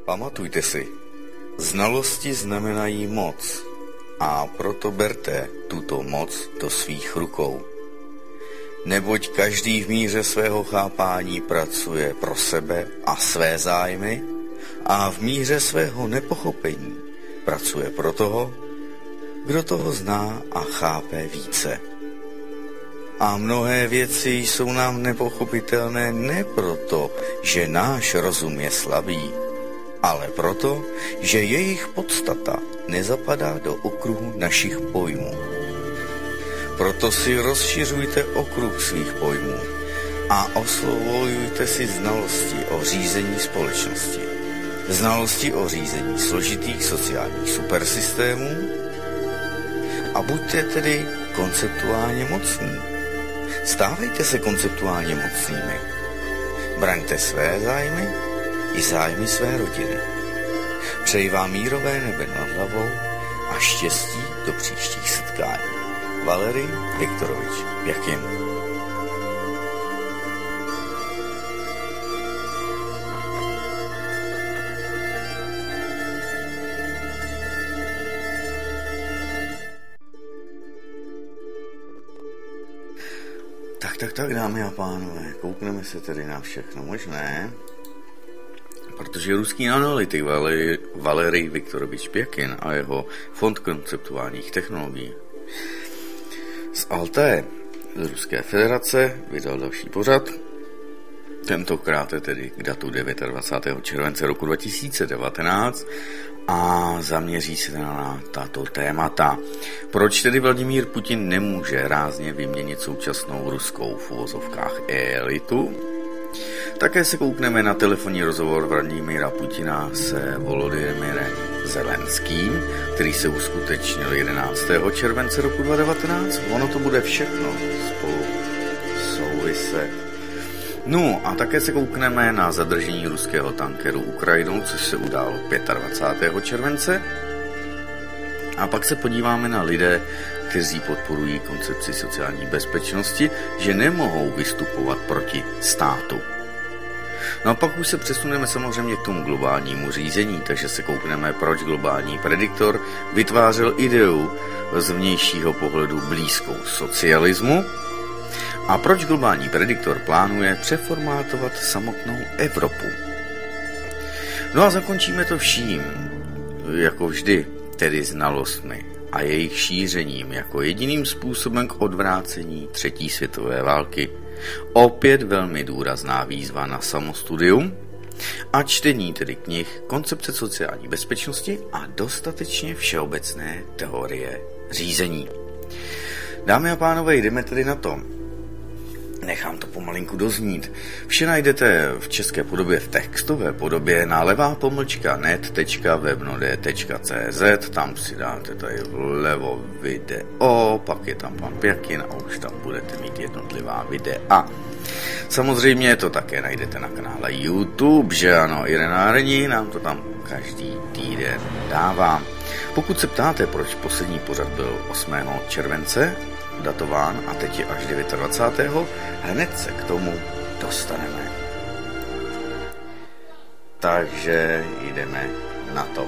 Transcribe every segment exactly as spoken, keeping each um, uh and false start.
Pamatujte si, znalosti znamenají moc a proto berte tuto moc do svých rukou. Neboť každý v míře svého chápání pracuje pro sebe a své zájmy a v míře svého nepochopení pracuje pro toho, kdo toho zná a chápe více. A mnohé věci jsou nám nepochopitelné ne proto, že náš rozum je slabý, ale proto, že jejich podstata nezapadá do okruhu našich pojmů. Proto si rozšiřujte okruh svých pojmů a osvojujte si znalosti o řízení společnosti, znalosti o řízení složitých sociálních supersystémů a buďte tedy konceptuálně mocní. Stávejte se konceptuálně mocnými. Braňte své zájmy i zájmy své rodiny. Přeji vám mírové nebe nad hlavou a štěstí do příštích setkání. Valerij Viktorovič Pěkin. Tak, tak, tak, dámy a pánové, koukneme se tedy na všechno možné, protože ruský analytik Valerij, Valerij Viktorovič Pěkin a jeho Fond konceptuálních technologií z Alté z Ruské federace vydal další pořad, tentokrát je tedy k datu dvacátého devátého července roku dva tisíce devatenáct a zaměří se na tato témata. Proč tedy Vladimír Putin nemůže rázně vyměnit současnou ruskou v uvozovkách elitu? Také se koukneme na telefonní rozhovor Vladimíra Putina se Volodymyrem Zelenským, který se uskutečnil jedenáctého července roku dva tisíce devatenáct. Ono to bude všechno spolu souviset. No a také se koukneme na zadržení ruského tankeru Ukrajinou, což se událo dvacátého pátého července. A pak se podíváme na lidé, kteří podporují koncepci sociální bezpečnosti, že nemohou vystupovat proti státu. No a pak už se přesuneme samozřejmě k tomu globálnímu řízení, takže se koukneme, proč globální prediktor vytvářel ideu z vnějšího pohledu blízkou socialismu a proč globální prediktor plánuje přeformátovat samotnou Evropu. No a zakončíme to vším, jako vždy, tedy znalostmi a jejich šířením jako jediným způsobem k odvrácení třetí světové války. Opět velmi důrazná výzva na samostudium a čtení tedy knih, koncepce sociální bezpečnosti a dostatečně všeobecné teorie řízení. Dámy a pánové, jdeme tedy na to. Nechám to pomalinku doznít. Vše najdete v české podobě, v textové podobě na levá pomlčka net tečka webnode tečka cz, tam si dáte tady vlevo video, pak je tam pan Pěkin a už tam budete mít jednotlivá videa. Samozřejmě to také najdete na kanále YouTube, že ano, Irena Reni nám to tam každý týden dává. Pokud se ptáte, proč poslední pořad byl osmého července, datován a teď je až dvacátého devátého hned se k tomu dostaneme. Takže jdeme na to.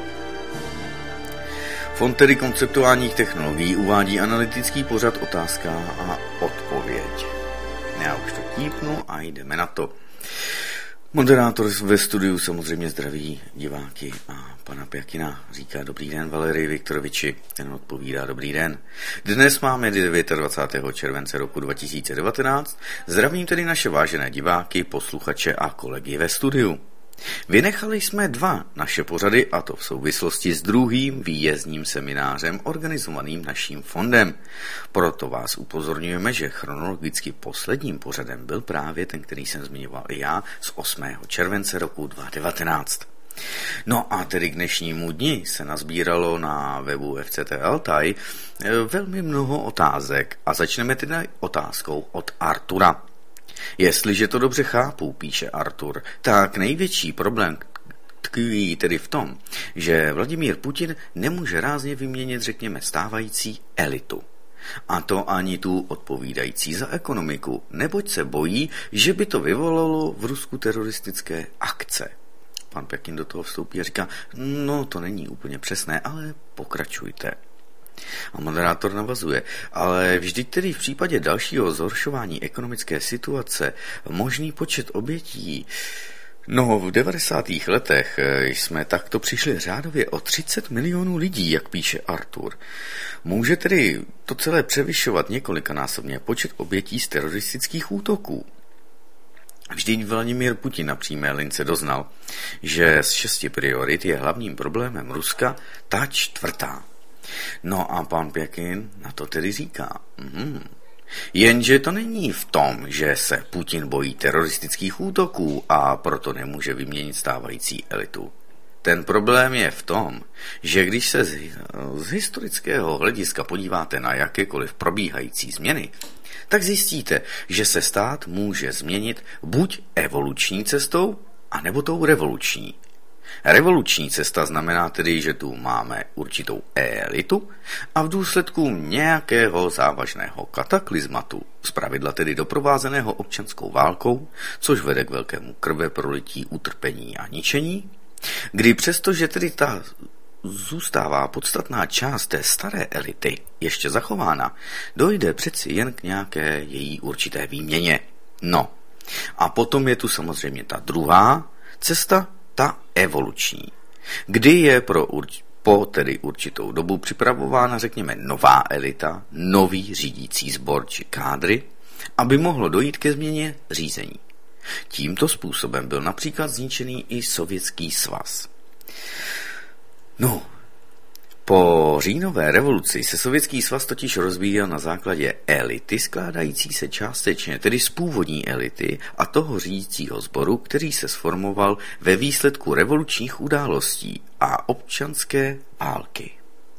Fond tedy konceptuálních technologií uvádí analytický pořad Otázka a odpověď. Já už to típnu a jdeme na to. Moderátor ve studiu samozřejmě zdraví diváky a pana Pěkina. Říká dobrý den Valerij Viktoroviči, ten odpovídá dobrý den. Dnes máme dvacátého devátého července roku dva tisíce devatenáct. Zdravím tedy naše vážené diváky, posluchače a kolegy ve studiu. Vynechali jsme dva naše pořady, a to v souvislosti s druhým výjezdním seminářem organizovaným naším fondem. Proto vás upozorňujeme, že chronologicky posledním pořadem byl právě ten, který jsem zmiňoval i já, z osmého července roku dva tisíce devatenáct. No a tedy k dnešnímu dni se nazbíralo na webu F C T Altaj velmi mnoho otázek a začneme tedy otázkou od Artura. Jestliže to dobře chápu, píše Artur, tak největší problém tkví tedy v tom, že Vladimír Putin nemůže rázně vyměnit, řekněme, stávající elitu. A to ani tu odpovídající za ekonomiku, neboť se bojí, že by to vyvolalo v Rusku teroristické akce. pan Pěkin do toho vstoupí a říká, no to není úplně přesné, ale pokračujte. A moderátor navazuje, ale vždyť tedy v případě dalšího zhoršování ekonomické situace možný počet obětí. No, v devadesátých letech jsme takto přišli řádově o třicet milionů lidí, jak píše Artur. Může tedy to celé převyšovat několikanásobně počet obětí z teroristických útoků. Vždyť Vladimír Putin na přímé lince doznal, že z šesti priorit je hlavním problémem Ruska ta čtvrtá. No a pan Pěkin na to tedy říká, mm, jenže to není v tom, že se Putin bojí teroristických útoků a proto nemůže vyměnit stávající elitu. Ten problém je v tom, že když se z, z historického hlediska podíváte na jakékoliv probíhající změny, tak zjistíte, že se stát může změnit buď evoluční cestou, anebo tou revoluční. Revoluční cesta znamená tedy, že tu máme určitou elitu a v důsledku nějakého závažného kataklizmatu, zpravidla tedy doprovázeného občanskou válkou, což vede k velkému krveprolití, utrpení a ničení, kdy přestože tedy ta zůstává podstatná část té staré elity ještě zachována, dojde přeci jen k nějaké její určité výměně. No, a potom je tu samozřejmě ta druhá cesta, ta evoluční, kdy je pro urč- po tedy určitou dobu připravována, řekněme, nová elita, nový řídící sbor či kádry, aby mohlo dojít ke změně řízení. Tímto způsobem byl například zničený i Sovětský svaz. No, po říjnové revoluci se Sovětský svaz totiž rozvíjel na základě elity skládající se částečně tedy z původní elity a toho řídícího sboru, který se sformoval ve výsledku revolučních událostí a občanské války.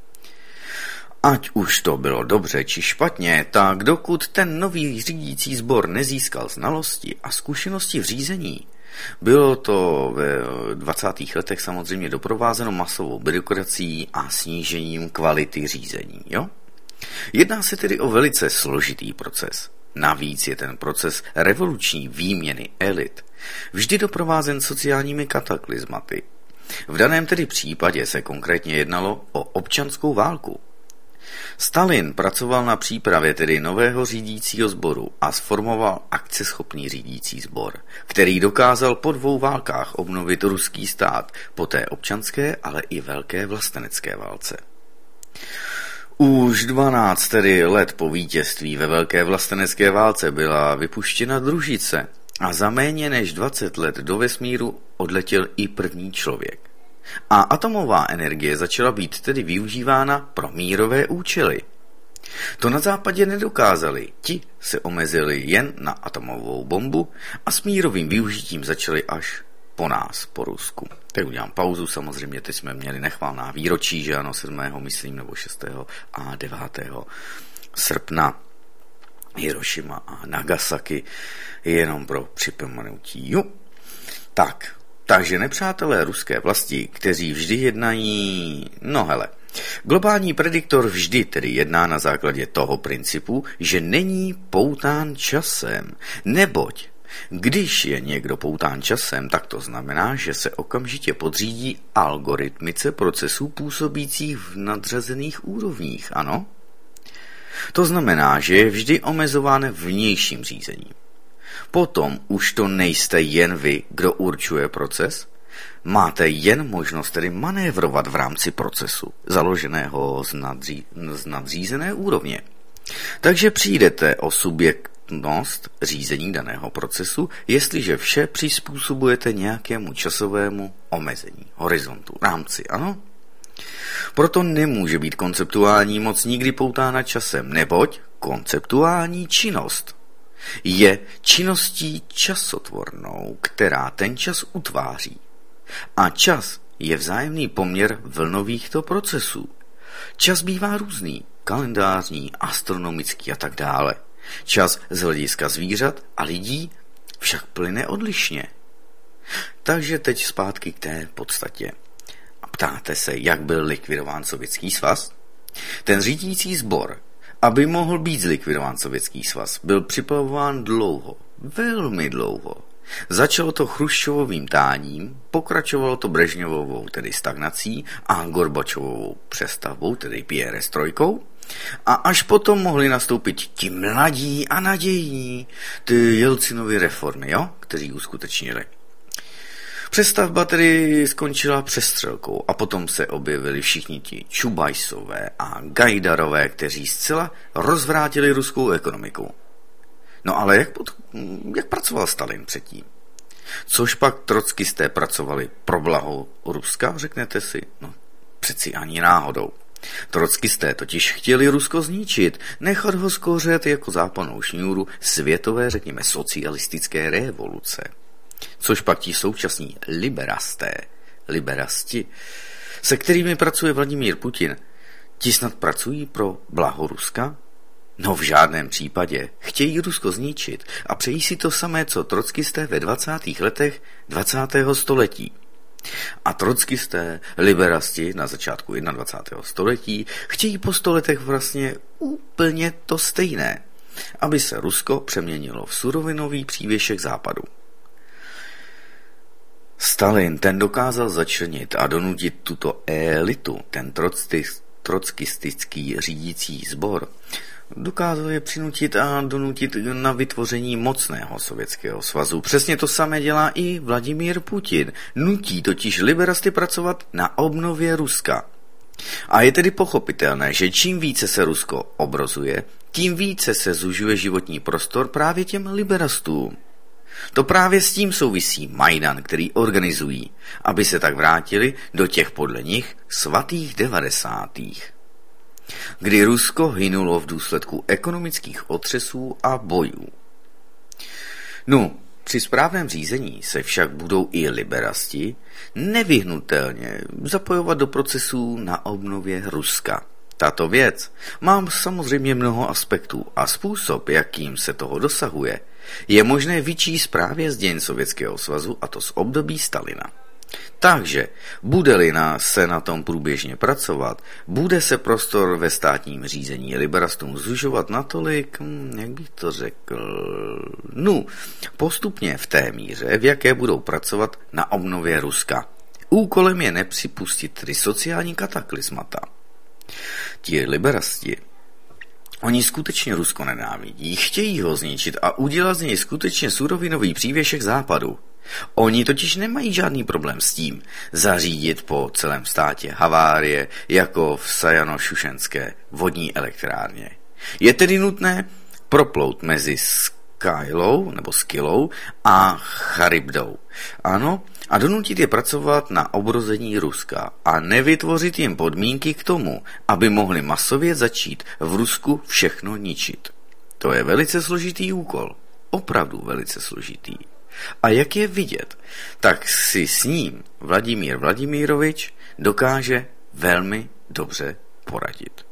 Ať už to bylo dobře či špatně, tak dokud ten nový řídící sbor nezískal znalosti a zkušenosti v řízení, bylo to ve dvacátých letech samozřejmě doprovázeno masovou byrokracií a snížením kvality řízení. Jo? Jedná se tedy o velice složitý proces. Navíc je ten proces revoluční výměny elit vždy doprovázen sociálními kataklizmaty. V daném tedy případě se konkrétně jednalo o občanskou válku. Stalin pracoval na přípravě tedy nového řídícího sboru a sformoval akceschopný řídící sbor, který dokázal po dvou válkách obnovit ruský stát po té občanské, ale i velké vlastenecké válce. Už dvanáct tedy let po vítězství ve velké vlastenecké válce byla vypuštěna družice a za méně než dvacet let do vesmíru odletěl i první člověk. A atomová energie začala být tedy využívána pro mírové účely. To na západě nedokázali, ti se omezili jen na atomovou bombu a s mírovým využitím začali až po nás, po Rusku. Tak udělám pauzu, samozřejmě teď jsme měli nechvalná výročí, že ano, sedmého myslím, nebo šestého a devátého srpna. Hirošima a Nagasaki, jenom pro připomenutí. Jo. Tak, takže nepřátelé ruské vlasti, kteří vždy jednají, no hele, globální prediktor vždy tedy jedná na základě toho principu, že není poután časem, neboť když je někdo poután časem, tak to znamená, že se okamžitě podřídí algoritmice procesů působících v nadřazených úrovních, ano? To znamená, že je vždy omezován vnějším řízením. Potom už to nejste jen vy, kdo určuje proces, máte jen možnost tedy manévrovat v rámci procesu, založeného z, nadří, z nadřízené úrovně. Takže přijdete o subjektnost řízení daného procesu, jestliže vše přizpůsobujete nějakému časovému omezení, horizontu, rámci, ano? Proto nemůže být konceptuální moc nikdy poutána časem, neboť konceptuální činnost je činností časotvornou, která ten čas utváří. A čas je vzájemný poměr vlnovýchto procesů. Čas bývá různý, kalendářní, astronomický a tak dále. Čas z hlediska zvířat a lidí však plyne odlišně. Takže teď zpátky k té podstatě. A ptáte se, jak byl likvidován Sovětský svaz? Ten řídící sbor, aby mohl být zlikvidován Sovětský svaz, byl připravován dlouho, velmi dlouho. Začalo to Chruščovovým táním, pokračovalo to Brežněvovou, tedy stagnací, a Gorbačovovou přestavbou, tedy perestrojkou, a až potom mohli nastoupit ti mladí a nadějní, ty Jelcinovy reformy, jo, kteří uskutečnili. Přestavba tedy skončila přestřelkou a potom se objevili všichni ti Čubajsové a Gajdarové, kteří zcela rozvrátili ruskou ekonomiku. No ale jak, pod, jak pracoval Stalin předtím? Což pak trockisté pracovali pro blaho Ruska, řeknete si? No přeci ani náhodou. Trockisté totiž chtěli Rusko zničit, nechat ho skořet jako západnou šňůru světové, řekněme, socialistické revoluce. Což pak ti současní liberasté, liberasti, se kterými pracuje Vladimír Putin, ti snad pracují pro blaho Ruska? No v žádném případě. Chtějí Rusko zničit a přejí si to samé, co trockisté ve dvacátých letech dvacátého století. A trockisté, liberasti na začátku dvacátého prvního století chtějí po sto letech vlastně úplně to stejné, aby se Rusko přeměnilo v surovinový přívěšek západu. Stalin ten dokázal začlenit a donutit tuto elitu, ten trockistický řídící sbor, dokázal je přinutit a donutit na vytvoření mocného Sovětského svazu. Přesně to samé dělá i Vladimír Putin. Nutí totiž liberasty pracovat na obnově Ruska. A je tedy pochopitelné, že čím více se Rusko obrozuje, tím více se zužuje životní prostor právě těm liberastům. To právě s tím souvisí Majdan, který organizují, aby se tak vrátili do těch podle nich svatých devadesátých. Kdy Rusko hynulo v důsledku ekonomických otřesů a bojů. No, při správném řízení se však budou i liberasti nevyhnutelně zapojovat do procesů na obnově Ruska. Tato věc má samozřejmě mnoho aspektů a způsob, jakým se toho dosahuje, je možné vyčíst právě z dějin Sovětského svazu, a to z období Stalina. Takže, bude-li na, se na tom průběžně pracovat, bude se prostor ve státním řízení liberastům zužovat natolik, jak bych to řekl, no, postupně v té míře, v jaké budou pracovat na obnově Ruska. Úkolem je nepřipustit tedy sociální kataklizmata. Ti liberasti, oni skutečně Rusko nenávidí, chtějí ho zničit a udělat z něj skutečně surovinový přívěšek západu. Oni totiž nemají žádný problém s tím zařídit po celém státě havárie jako v Sajano-Šušenské vodní elektrárně. Je tedy nutné proplout mezi Skylou nebo Skylou a Charybdou. Ano, a donutit je pracovat na obrození Ruska a nevytvořit jim podmínky k tomu, aby mohli masově začít v Rusku všechno ničit. To je velice složitý úkol. Opravdu velice složitý. A jak je vidět, tak si s ním Vladimír Vladimirovič dokáže velmi dobře poradit.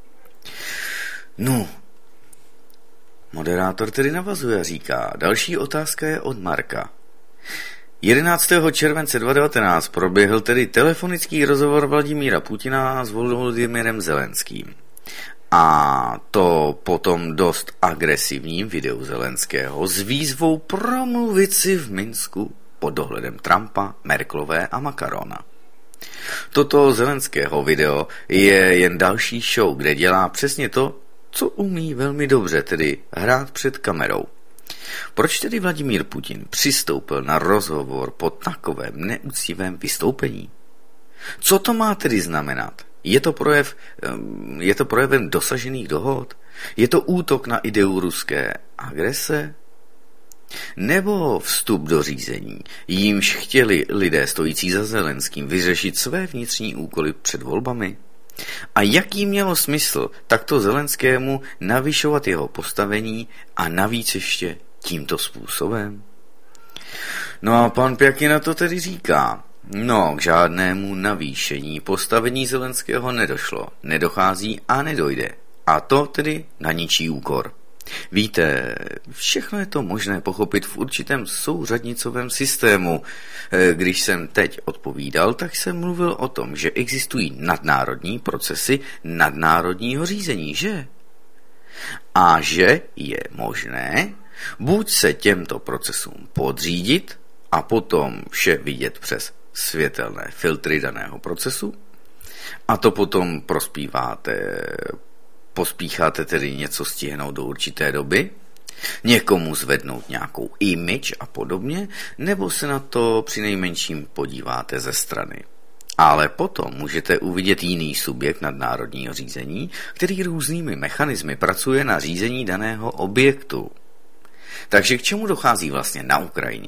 No, moderátor tedy navazuje a říká, další otázka je od Marka. jedenáctého července dva tisíce devatenáct proběhl tedy telefonický rozhovor Vladimíra Putina s Volodymyrem Zelenským. A to potom dost agresivním videu Zelenského s výzvou promluvit si v Minsku pod dohledem Trumpa, Merkelové a Macrona. Toto Zelenského video je jen další show, kde dělá přesně to, co umí velmi dobře, tedy hrát před kamerou. Proč tedy Vladimír Putin přistoupil na rozhovor po takovém neúctivém vystoupení? Co to má tedy znamenat? Je to, projev, je to projevem dosažených dohod? Je to útok na ideu ruské agrese? Nebo vstup do řízení, jímž chtěli lidé stojící za Zelenským vyřešit své vnitřní úkoly před volbami? A jaký mělo smysl takto Zelenskému navyšovat jeho postavení a navíc ještě tímto způsobem? No a pan Pjakina to tedy říká. No, k žádnému navýšení postavení Zelenského nedošlo, nedochází a nedojde. A to tedy na ničí úkor. Víte, všechno je to možné pochopit v určitém souřadnicovém systému. Když jsem teď odpovídal, tak jsem mluvil o tom, že existují nadnárodní procesy nadnárodního řízení, že? a že je možné buď se těmto procesům podřídit a potom vše vidět přes světelné filtry daného procesu, a to potom prospíváte, pospícháte tedy něco stihnout do určité doby, někomu zvednout nějakou image a podobně, nebo se na to přinejmenším podíváte ze strany. Ale potom můžete uvidět jiný subjekt nadnárodního řízení, který různými mechanismy pracuje na řízení daného objektu. Takže k čemu dochází vlastně na Ukrajině?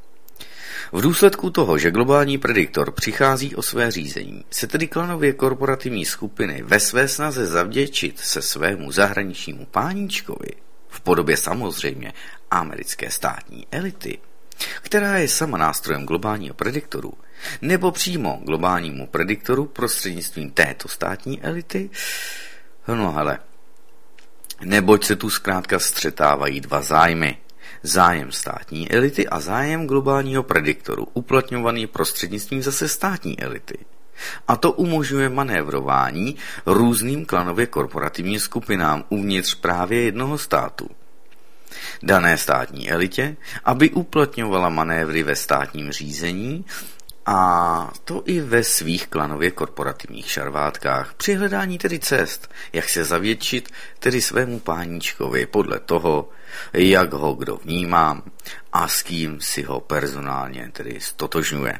V důsledku toho, že globální prediktor přichází o své řízení, se tedy klanově korporativní skupiny ve své snaze zavděčit se svému zahraničnímu páníčkovi, v podobě samozřejmě americké státní elity, která je sama nástrojem globálního prediktoru, nebo přímo globálnímu prediktoru prostřednictvím této státní elity, no hele, neboť se tu zkrátka střetávají dva zájmy. Zájem státní elity a zájem globálního prediktoru, uplatňovaný prostřednictvím zase státní elity. A to umožňuje manévrování různým klanově korporativním skupinám uvnitř právě jednoho státu. Dané státní elitě, aby uplatňovala manévry ve státním řízení, a to i ve svých klanově korporativních šarvátkách, při hledání tedy cest, jak se zavětšit tedy svému páníčkovi podle toho, jak ho kdo vnímá a s kým si ho personálně tedy stotožňuje.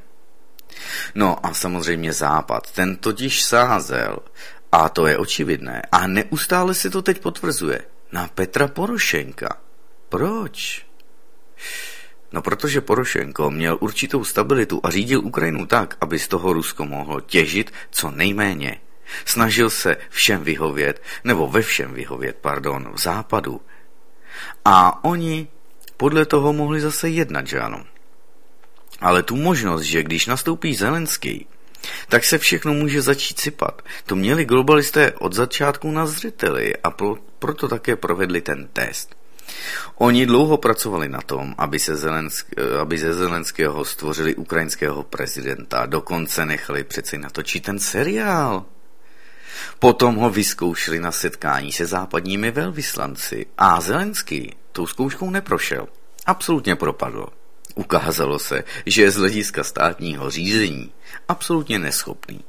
No a samozřejmě Západ, ten totiž sázel, a to je očividné, a neustále se to teď potvrzuje, na Petra Porošenka. Proč? No protože Porošenko měl určitou stabilitu a řídil Ukrajinu tak, aby z toho Rusko mohlo těžit co nejméně. Snažil se všem vyhovět, nebo ve všem vyhovět, pardon, v Západu. A oni podle toho mohli zase jednat, že ano. Ale tu možnost, že když nastoupí Zelenský, tak se všechno může začít sypat. To měli globalisté od začátku na zřeteli a pro, proto také provedli ten test. Oni dlouho pracovali na tom, aby, se Zelensk, aby ze Zelenského stvořili ukrajinského prezidenta, dokonce nechali přece natočit ten seriál. Potom ho vyzkoušeli na setkání se západními velvyslanci a Zelenský tou zkouškou neprošel. Absolutně propadl. Ukázalo se, že je z hlediska státního řízení absolutně neschopný.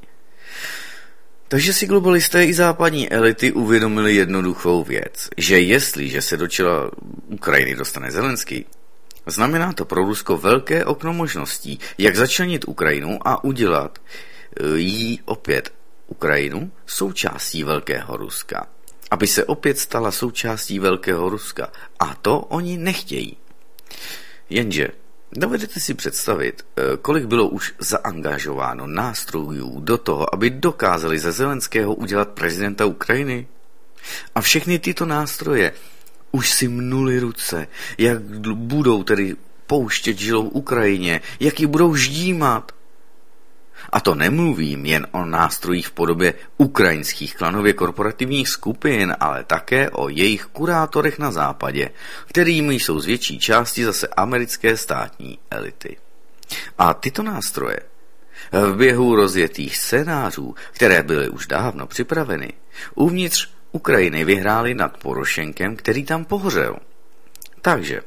Takže si globalisté i západní elity uvědomili jednoduchou věc, že jestliže se do čela Ukrajiny dostane Zelenský, znamená to pro Rusko velké okno možností, jak začlenit Ukrajinu a udělat jí opět Ukrajinu součástí Velkého Ruska. Aby se opět stala součástí Velkého Ruska. A to oni nechtějí. Jenže dovedete si představit, kolik bylo už zaangažováno nástrojů do toho, aby dokázali ze Zelenského udělat prezidenta Ukrajiny? A všechny tyto nástroje už si mnuli ruce, jak budou tedy pouštět žilou Ukrajině, jak ji budou ždímat. A to nemluvím jen o nástrojích v podobě ukrajinských klanově korporativních skupin, ale také o jejich kurátorech na západě, kterými jsou z větší části zase americké státní elity. A tyto nástroje v běhu rozjetých scénářů, které byly už dávno připraveny, uvnitř Ukrajiny vyhráli nad Porošenkem, který tam pohořel. Takže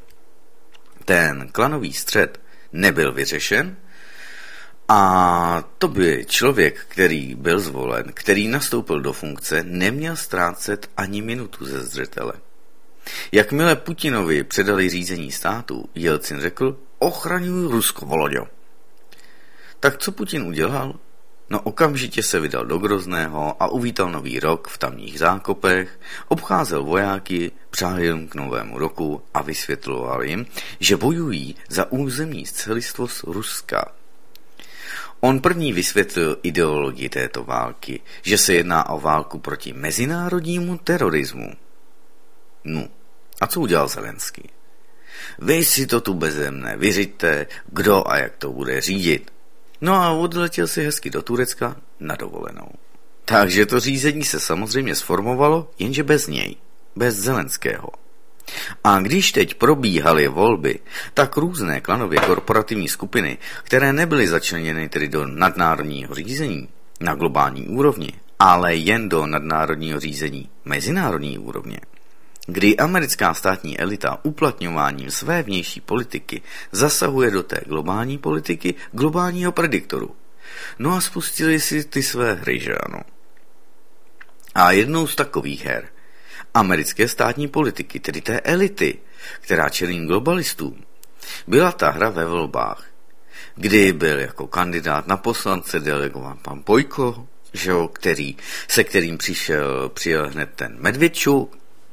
ten klanový střet nebyl vyřešen, a to by člověk, který byl zvolen, který nastoupil do funkce, neměl ztrácet ani minutu ze zřetele. Jakmile Putinovi předali řízení státu, Jelcin řekl, ochraňuj Rusko, Voloďo. Tak co Putin udělal? No okamžitě se vydal do Grozného a uvítal nový rok v tamních zákopech, obcházel vojáky, přál jim k novému roku a vysvětloval jim, že bojují za územní celistvost Ruska. On první vysvětlil ideologii této války, že se jedná o válku proti mezinárodnímu terorismu. No, a co udělal Zelenský? Vy si to tu beze mne vyřiďte, kdo a jak to bude řídit. No a odletěl si hezky do Turecka na dovolenou. Takže to řízení se samozřejmě sformovalo, jenže bez něj, bez Zelenského. A když teď probíhaly volby, tak různé klanově korporativní skupiny, které nebyly začleněny tedy do nadnárodního řízení na globální úrovni, ale jen do nadnárodního řízení mezinárodní úrovně, kdy americká státní elita uplatňováním své vnější politiky zasahuje do té globální politiky globálního prediktoru. No a spustili si ty své hry, že ano. A jednou z takových her americké státní politiky, tedy té elity, která čelí globalistům, byla ta hra ve volbách, kdy byl jako kandidát na poslance delegován pan Bojko, že jo, který, se kterým přišel, přijel hned ten Medvědčuk.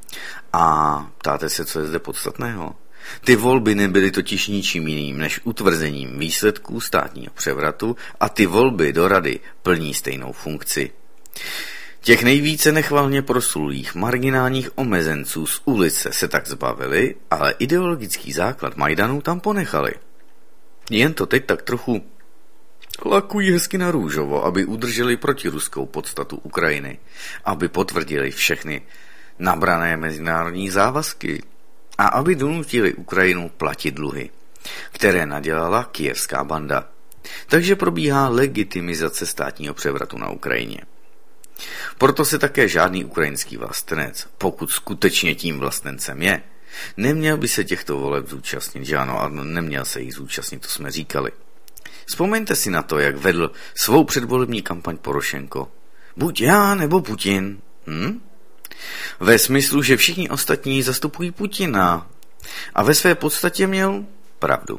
A ptáte se, co je zde podstatného? Ty volby nebyly totiž ničím jiným než utvrzením výsledků státního převratu a ty volby do rady plní stejnou funkci. Těch nejvíce nechvalně proslulých marginálních omezenců z ulice se tak zbavili, ale ideologický základ Majdanu tam ponechali. Jen to teď tak trochu lakují hezky na růžovo, aby udrželi protiruskou podstatu Ukrajiny, aby potvrdili všechny nabrané mezinárodní závazky a aby donutili Ukrajinu platit dluhy, které nadělala kyjevská banda. Takže probíhá legitimizace státního převratu na Ukrajině. Proto se také žádný ukrajinský vlastenec, pokud skutečně tím vlastencem je, neměl by se těchto voleb zúčastnit, že ano, a neměl se jich zúčastnit, to jsme říkali. Vzpomeňte si na to, jak vedl svou předvolební kampaň Porošenko. Buď já, nebo Putin. Hm? Ve smyslu, že všichni ostatní zastupují Putina. A ve své podstatě měl pravdu.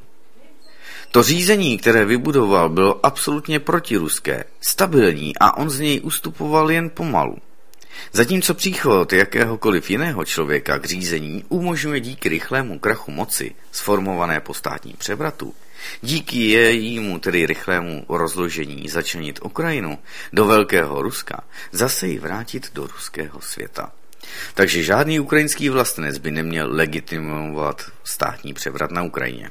To řízení, které vybudoval, bylo absolutně protiruské, stabilní a on z něj ustupoval jen pomalu. Zatímco příchod jakéhokoliv jiného člověka k řízení umožňuje díky rychlému krachu moci, sformované po státním převratu, díky jejímu tedy rychlému rozložení začlenit Ukrajinu do Velkého Ruska, zase ji vrátit do ruského světa. Takže žádný ukrajinský vlastenec by neměl legitimovat státní převrat na Ukrajině.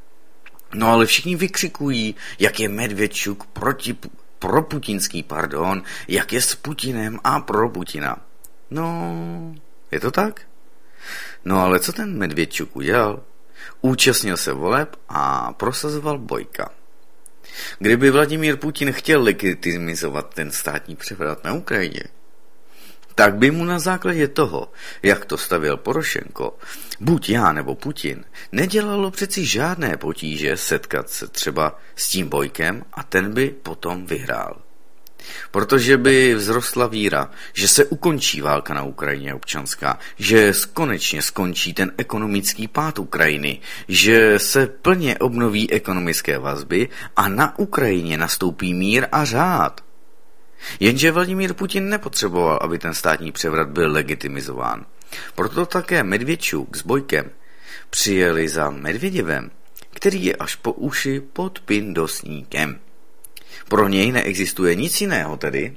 No ale všichni vykřikují, jak je Medvědčuk proti, pro putinský, pardon, jak je s Putinem a pro Putina. No, je to tak? No ale co ten Medvědčuk udělal? Účastnil se voleb a prosazoval Bojka. Kdyby Vladimír Putin chtěl legitimizovat ten státní převrat na Ukrajině, tak by mu na základě toho, jak to stavěl Porošenko, buď já nebo Putin, nedělalo přeci žádné potíže setkat se třeba s tím Bojkem a ten by potom vyhrál. Protože by vzrostla víra, že se ukončí válka na Ukrajině občanská, že konečně skončí ten ekonomický pád Ukrajiny, že se plně obnoví ekonomické vazby a na Ukrajině nastoupí mír a řád. Jenže Vladimír Putin nepotřeboval, aby ten státní převrat byl legitimizován. Proto také Medvědčuk s Bojkem přijeli za Medvěděvem, který je až po uši pod pindosníkem. Pro něj neexistuje nic jiného tedy,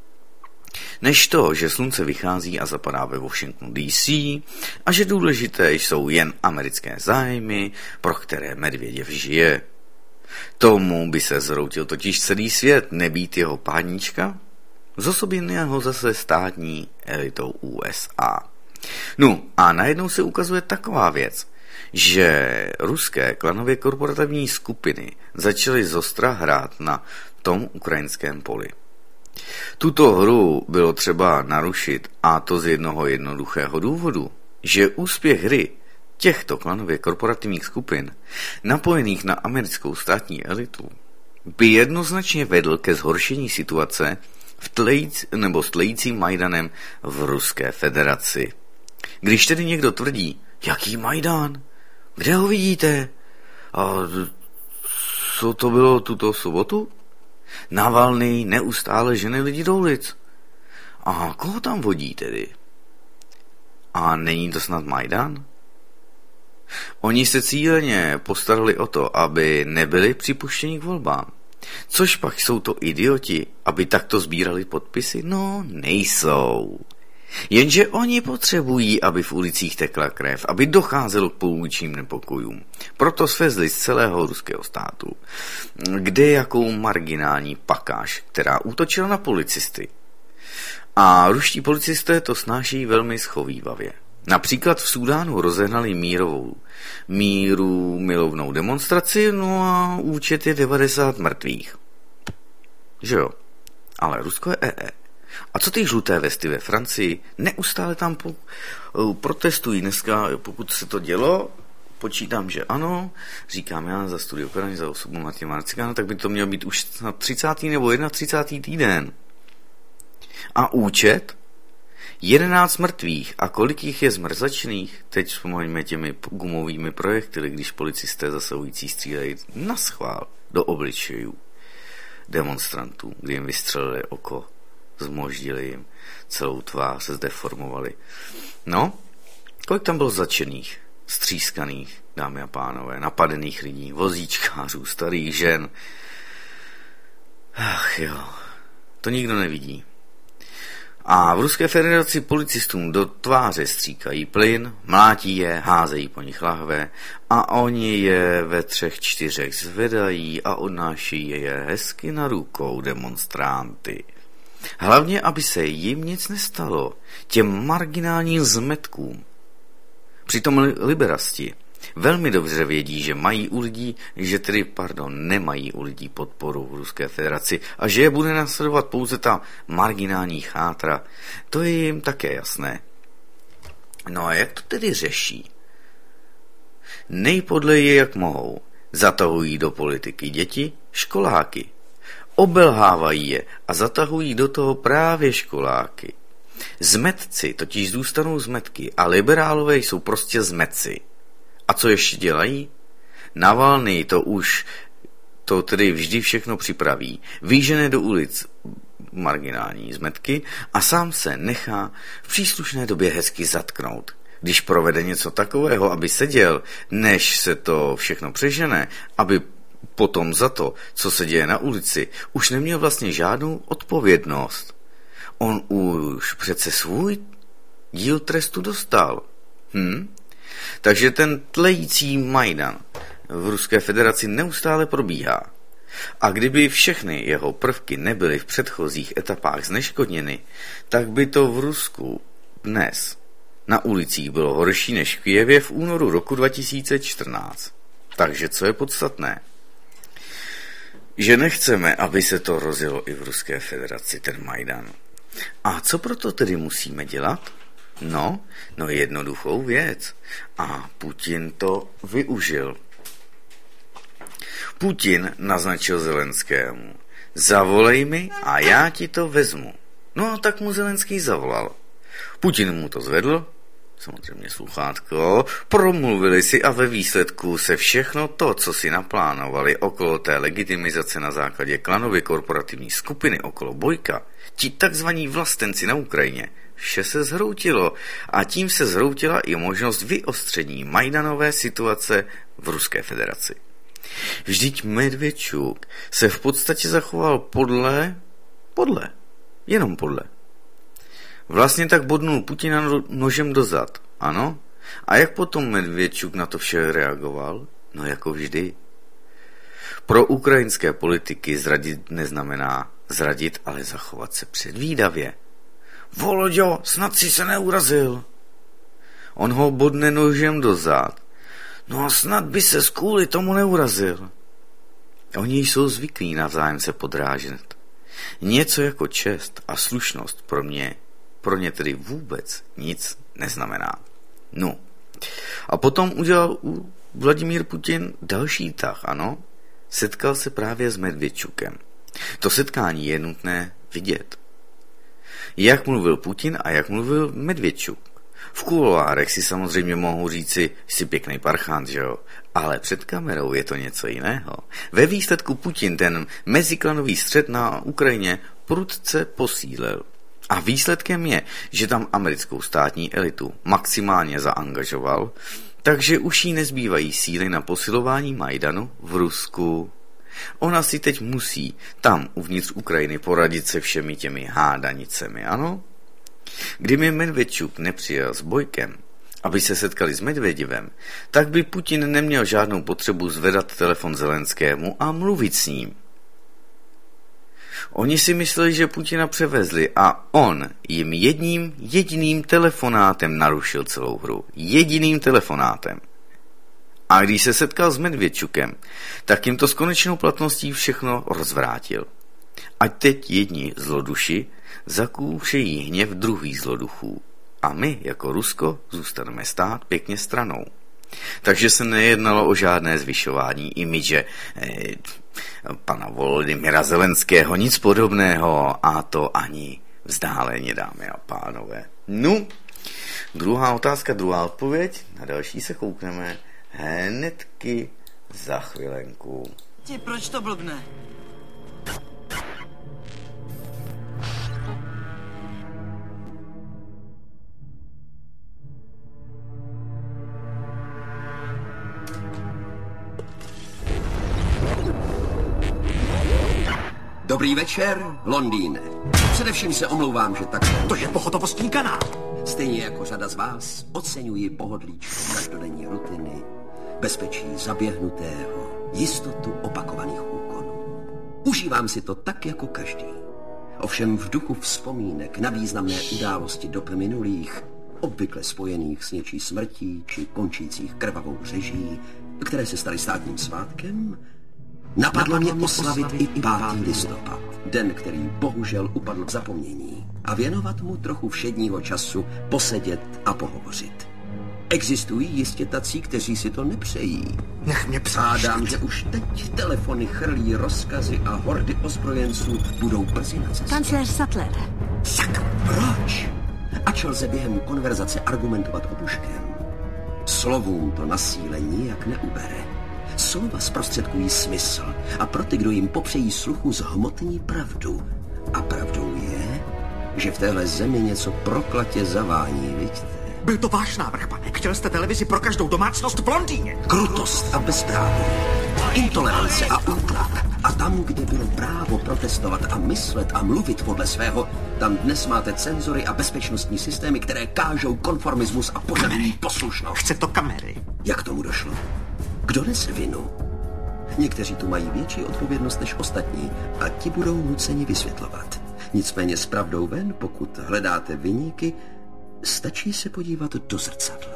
než to, že slunce vychází a zapadá ve Washingtonu D C a že důležité jsou jen americké zájmy, pro které Medvěděv žije. Tomu by se zroutil totiž celý svět, nebýt jeho páníčka, zosoběného zase státní elitou U S A. No a najednou se ukazuje taková věc, že ruské klanově korporativní skupiny začaly zostra hrát na tom ukrajinském poli. Tuto hru bylo třeba narušit, a to z jednoho jednoduchého důvodu, že úspěch hry těchto klanově korporativních skupin, napojených na americkou státní elitu, by jednoznačně vedl ke zhoršení situace v tlejíc, nebo s tlejícím Majdanem v Ruské federaci. Když tedy někdo tvrdí, jaký Majdan? Kde ho vidíte? A co to bylo tuto sobotu? Navalný neustále žene lidi do ulic. A koho tam vodí tedy? A není to snad Majdan? Oni se cíleně postarali o to, aby nebyli připuštěni k volbám. Což pak jsou to idioti, aby takto sbírali podpisy? No, nejsou. Jenže oni potřebují, aby v ulicích tekla krev, aby docházelo k pouličním nepokojům. Proto svezli z celého ruského státu, kde jakou marginální pakáž, která útočila na policisty. A ruští policisté to snáší velmi schovívavě. Například v Súdánu rozehnali mírovou, míru milovnou demonstraci, no a účet je devadesát mrtvých. Že jo? Ale Rusko je E E. A co ty žluté vesty ve Francii? Neustále tam po, uh, protestují. Dneska, pokud se to dělo, počítám, že ano, říkám já za Studio Koraň, za osobu Martina Marcikána, tak by to mělo být už na třicátý nebo třicátý týden. A účet? jedenáct mrtvých. A kolik jich je zmrzačných? Teď vzpomeňme těmi gumovými projektily, když policisté zasahující střílejí na schvál do obličejů demonstrantů, kdy jim vystřelili oko, zmoždili jim celou tvář, se zdeformovali. No, kolik tam bylo začených, střískaných, dámy a pánové, napadených lidí, vozíčkářů, starých žen. Ach jo, to nikdo nevidí. A v Ruské federaci policistům do tváře stříkají plyn, mlátí je, házejí po nich lahve a oni je ve třech čtyřech zvedají a odnášejí je hezky na rukou demonstranty. Hlavně, aby se jim nic nestalo, těm marginálním zmetkům. Přitom liberasti velmi dobře vědí, že mají u lidí, že tedy, pardon, nemají u lidí podporu v Ruské federaci a že je bude následovat pouze ta marginální chátra. To je jim také jasné. No a jak to tedy řeší? Nejpodleji, jak mohou. Zatahují do politiky děti, školáky. Obelhávají je a zatahují do toho právě školáky. Zmetci totiž zůstanou zmetky a liberálové jsou prostě zmetci. A co ještě dělají? Navalny to už, to tedy vždy všechno připraví. Vyžene do ulic marginální zmetky a sám se nechá v příslušné době hezky zatknout. Když provede něco takového, aby seděl, než se to všechno přežene, aby potom za to, co se děje na ulici, už neměl vlastně žádnou odpovědnost. On už přece svůj díl trestu dostal. Hm? Takže ten tlející Majdan v Ruské federaci neustále probíhá. A kdyby všechny jeho prvky nebyly v předchozích etapách zneškodněny, tak by to v Rusku dnes na ulicích bylo horší než v Kyjevě v únoru roku dva tisíce čtrnáct. Takže co je podstatné? Že nechceme, aby se to rozjelo i v Ruské federaci, ten Majdan. A co proto tedy musíme dělat? No, no jednoduchou věc. A Putin to využil. Putin naznačil Zelenskému. Zavolej mi a já ti to vezmu. No, tak mu Zelenský zavolal. Putin mu to zvedl, samozřejmě sluchátko, promluvili si a ve výsledku se všechno to, co si naplánovali okolo té legitimizace na základě klanovy korporativní skupiny okolo Bojka, ti takzvaní vlastenci na Ukrajině, vše se zhroutilo a tím se zhroutila i možnost vyostření Majdanové situace v Ruské federaci. Vždyť Medvědčuk se v podstatě zachoval podle, podle, jenom podle. Vlastně tak bodnul Putina nožem do zad, ano? A jak potom Medvědčuk na to vše reagoval? No jako vždy. Pro ukrajinské politiky zradit neznamená zradit, ale zachovat se předvídavě. Voloďo, snad si se neurazil. On ho bodne nožem do zad. No a snad by se kvůli tomu neurazil. Oni jsou zvyklí navzájem se podrážet. Něco jako čest a slušnost pro mě, pro ně tedy vůbec nic neznamená. No. A potom udělal u Vladimír Putin další tah, ano? Setkal se právě s Medvědčukem. To setkání je nutné vidět. Jak mluvil Putin a jak mluvil Medvědčuk. V kuloárech si samozřejmě mohou říci, jsi pěkný parchant, že jo? Ale před kamerou je to něco jiného. Ve výsledku Putin ten meziklanový střet na Ukrajině prudce posílil. A výsledkem je, že tam americkou státní elitu maximálně zaangažoval, takže už jí nezbývají síly na posilování Majdanu v Rusku. Ona si teď musí tam uvnitř Ukrajiny poradit se všemi těmi hádanicemi, ano? Kdyby Medvědčuk nepřijel s Bojkem, aby se setkali s Medvěděvem, tak by Putin neměl žádnou potřebu zvedat telefon Zelenskému a mluvit s ním. Oni si mysleli, že Putina převezli a on jim jedním jediným telefonátem narušil celou hru. Jediným telefonátem. A když se setkal s Medvědčukem, tak jim to s konečnou platností všechno rozvrátil. Ať teď jedni zloduši zakoušejí hněv druhých zloduchů a my jako Rusko zůstaneme stát pěkně stranou. Takže se nejednalo o žádné zvyšování imidže eh, pana Volodymyra Zelenského, nic podobného, a to ani vzdáleně, dámy a pánové. No, druhá otázka, druhá odpověď, na další se koukneme hnedky za chvilenku. Ti, proč to blbne? Dobrý večer, Londýne. Především se omlouvám, že tak... To je pohotovostní kanál. Stejně jako řada z vás oceňuji pohodlíčku každodenní rutiny, bezpečí zaběhnutého, jistotu opakovaných úkonů. Užívám si to tak jako každý. Ovšem v duchu vzpomínek na významné události dob minulých, obvykle spojených s něčí smrtí či končících krvavou řeží, které se staly státním svátkem, napadlo mě oslavit i pátý listopad, den, který bohužel upadl v zapomnění, a věnovat mu trochu všedního času, posedět a pohovořit. Existují jistě tací, kteří si to nepřejí. Nech mě přemýšlet. Hádám, že už teď telefony chrlí rozkazy a hordy ozbrojenců budou brzy na cestě. Kancléř Sattler. Sakra, proč? Ač lze během konverzace argumentovat obuškem, slovům to na síle nijak neubere. Slova zprostředkují smysl a pro ty, kdo jim popřejí sluchu, zhmotní pravdu. A pravdou je, že v téhle zemi něco proklatě zavání, vidíte? Byl to váš návrh, pane. Chtěl jste televizi pro každou domácnost v Londýně. Krutost a bezpráví, intolerance a útlak. A tam, kde bylo právo protestovat a myslet a mluvit podle svého, tam dnes máte cenzory a bezpečnostní systémy, které kážou konformismus a požadují poslušnost. Chce to kamery. Jak tomu došlo? Kdo nese vinu? Někteří tu mají větší odpovědnost než ostatní a ti budou nuceni vysvětlovat. Nicméně s pravdou ven, pokud hledáte viníky, stačí se podívat do zrcadla.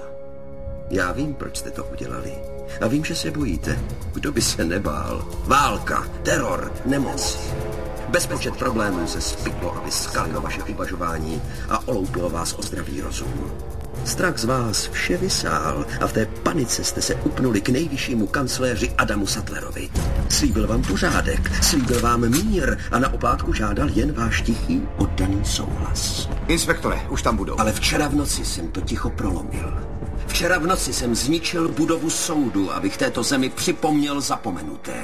Já vím, proč jste to udělali. A vím, že se bojíte. Kdo by se nebál? Válka, teror, nemoc. Bezpočet problémů se spiklo a vyskalilo vaše uvažování a oloupilo vás o zdravý rozum. Strach z vás vše vysál a v té panice jste se upnuli k nejvyššímu kancléři Adamu Sattlerovi. Slíbil vám pořádek, slíbil vám mír a na oplátku žádal jen váš tichý oddaný souhlas. Inspektore, už tam budou. Ale včera v noci jsem to ticho prolomil. Včera v noci jsem zničil budovu soudu, abych této zemi připomněl zapomenuté.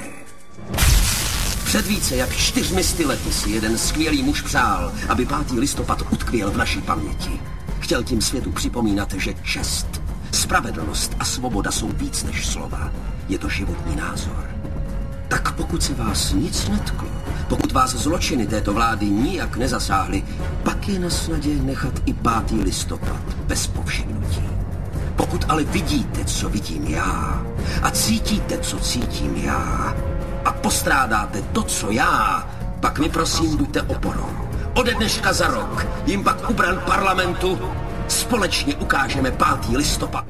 Před více jak čtyřmi sty lety si jeden skvělý muž přál, aby pátý listopad utkvěl v naší paměti. Chtěl tím světu připomínat, že čest, spravedlnost a svoboda jsou víc než slova. Je to životní názor. Tak pokud se vás nic netklo, pokud vás zločiny této vlády nijak nezasáhly, pak je na snadě nechat i pátý listopad bez povšimnutí. Pokud ale vidíte, co vidím já, a cítíte, co cítím já, a postrádáte to, co já, pak mi prosím buďte oporou. Ode dneška za rok jim pak ubran parlamentu společně ukážeme pátý listopad.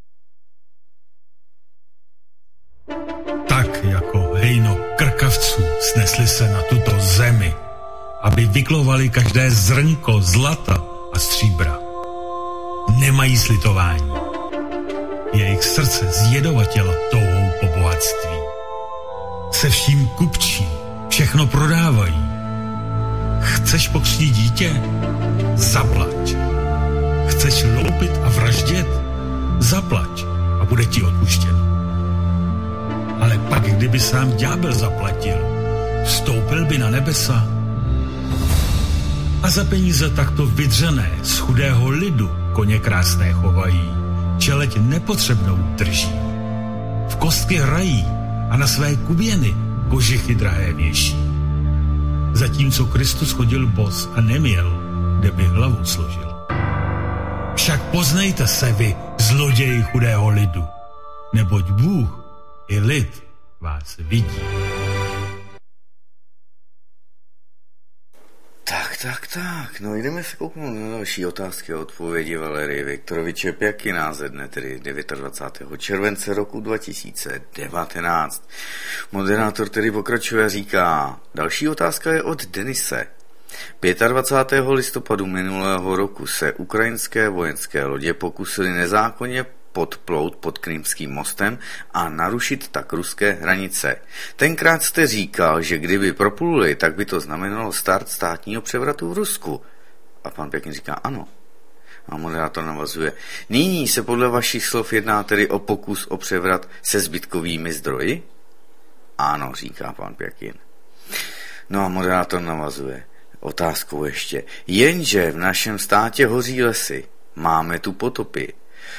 Tak jako hejno krkavců snesli se na tuto zemi, aby vyklovali každé zrnko zlata a stříbra. Nemají slitování. Jejich srdce zjedovatělo touhou po bohatství. Se vším kupčí, všechno prodávají. Chceš pokřtít dítě? Zaplať. Chceš loupit a vraždět? Zaplať a bude ti odpuštěno. Ale pak, kdyby sám ďábel zaplatil, vstoupil by na nebesa. A za peníze takto vydřené z chudého lidu koně krásné chovají, čeleť nepotřebnou drží. V kostky hrají a na své kuběny kožichy drahé věší. Zatímco Kristus chodil bos a neměl, kde by hlavu složil. Však poznejte se vy, zloději chudého lidu, neboť Bůh i lid vás vidí. Tak Tak, tak, tak, no jdeme se kouknout na další otázky a odpovědi Valerie Viktoroviče Pěkina ze dne, tedy dvacátého devátého července roku dva tisíce devatenáct. Moderátor tedy pokračuje a říká, další otázka je od Denise. dvacátého pátého listopadu minulého roku se ukrajinské vojenské lodě pokusily nezákonně podplout pod Krymským mostem a narušit tak ruské hranice. Tenkrát jste říkal, že kdyby propluli, tak by to znamenalo start státního převratu v Rusku. A pan Pěkin říká ano. A moderátor navazuje. Nyní se podle vašich slov jedná tedy o pokus o převrat se zbytkovými zdroji? Ano, říká pan Pěkin. No a moderátor navazuje. Otázkou ještě. Jenže v našem státě hoří lesy. Máme tu potopy.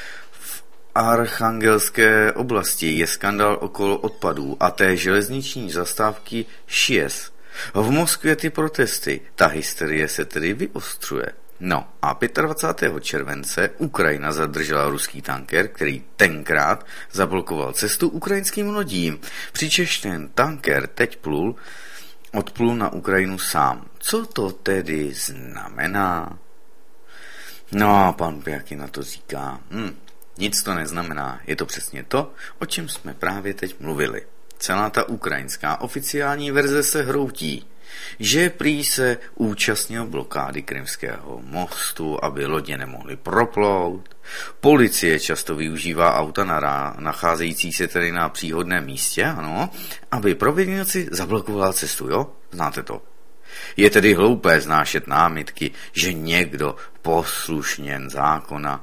Archangelské oblasti je skandál okolo odpadů a té železniční zastávky ŠIES. V Moskvě ty protesty, ta hysterie se tedy vyostřuje. No a dvacátého pátého července Ukrajina zadržela ruský tanker, který tenkrát zablokoval cestu ukrajinským lodím. Přičemž ten tanker teď plul, odplul na Ukrajinu sám. Co to tedy znamená? No a pan Pěkin na to říká, hm, nic to neznamená, je to přesně to, o čem jsme právě teď mluvili. Celá ta ukrajinská oficiální verze se hroutí, že prý se účastnil blokády Krymského mostu, aby lodě nemohly proplout. Policie často využívá auta na nacházející se tedy na příhodném místě, ano, aby provinilci zablokovala cestu, jo? Znáte to? Je tedy hloupé znášet námitky, že někdo poslušněn zákona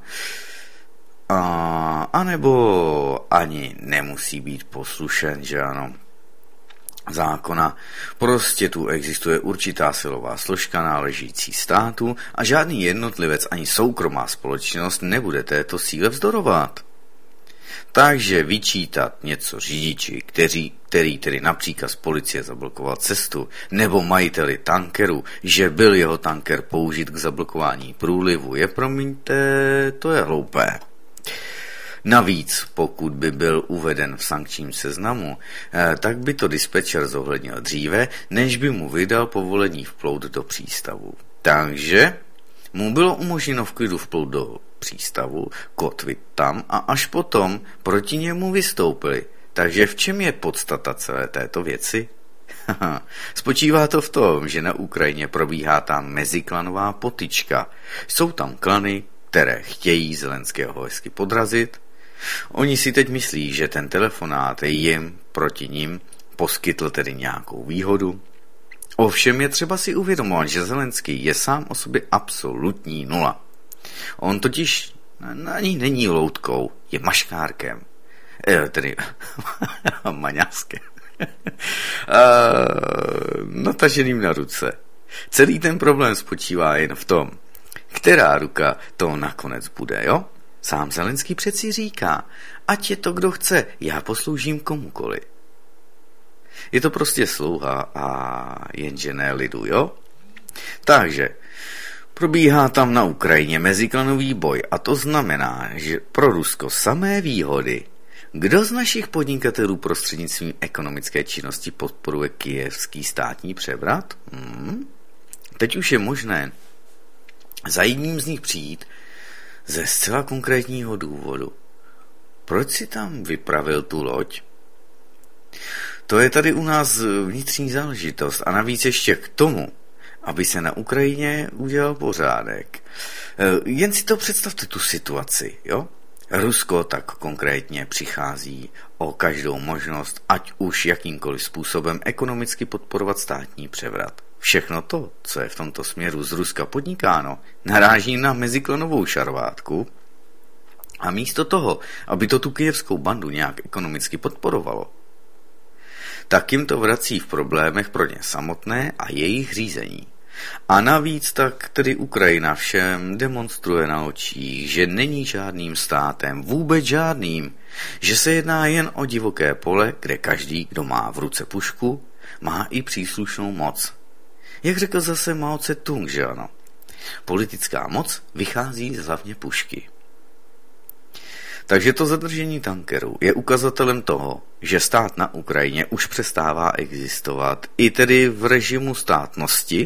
A, anebo ani nemusí být poslušen, že ano, zákona. Prostě tu existuje určitá silová složka náležící státu a žádný jednotlivec ani soukromá společnost nebude této síle vzdorovat. Takže vyčítat něco řidiči, kteří, který tedy na příkaz policie zablokoval cestu, nebo majiteli tankeru, že byl jeho tanker použit k zablokování průlivu, je, promiňte, to je hloupé. Navíc, pokud by byl uveden v sankčním seznamu, tak by to dispečer zohlednil dříve, než by mu vydal povolení vplout do přístavu. Takže mu bylo umožněno v klidu vplout do přístavu, kotvit tam a až potom proti němu vystoupili. Takže v čem je podstata celé této věci? Spočívá to v tom, že na Ukrajině probíhá ta meziklanová potyčka. Jsou tam klany, které chtějí Zelenského hezky podrazit. Oni si teď myslí, že ten telefonát jim proti ním poskytl tedy nějakou výhodu. Ovšem je třeba si uvědomovat, že Zelenský je sám o sobě absolutní nula. On totiž ani není loutkou, je maškárkem. E, tedy maňáskem. Nataženým na ruce. Celý ten problém spočívá jen v tom, která ruka to nakonec bude, jo? Sám Zelenský přeci říká, ať je to kdo chce, já posloužím komukoli. Je to prostě slouha a jenže ne lidu, jo? Takže probíhá tam na Ukrajině meziklanový boj a to znamená, že pro Rusko samé výhody. Kdo z našich podnikatelů prostřednictvím ekonomické činnosti podporuje kyjevský státní převrat? Hmm? Teď už je možné za jedním z nich přijít ze zcela konkrétního důvodu. Proč si tam vypravil tu loď? To je tady u nás vnitřní záležitost a navíc ještě k tomu, aby se na Ukrajině udělal pořádek. Jen si to představte tu situaci, jo? Rusko tak konkrétně přichází o každou možnost, ať už jakýmkoliv způsobem ekonomicky podporovat státní převrat. Všechno to, co je v tomto směru z Ruska podnikáno, naráží na meziklanovou šarvátku a místo toho, aby to tu kyjevskou bandu nějak ekonomicky podporovalo, tak jim to vrací v problémech pro ně samotné a jejich řízení. A navíc tak tedy Ukrajina všem demonstruje na očích, že není žádným státem, vůbec žádným, že se jedná jen o divoké pole, kde každý, kdo má v ruce pušku, má i příslušnou moc. Jak řekl zase Mao Tse-tung, že ano? Politická moc vychází z hlavně pušky. Takže to zadržení tankerů je ukazatelem toho, že stát na Ukrajině už přestává existovat, i tedy v režimu státnosti,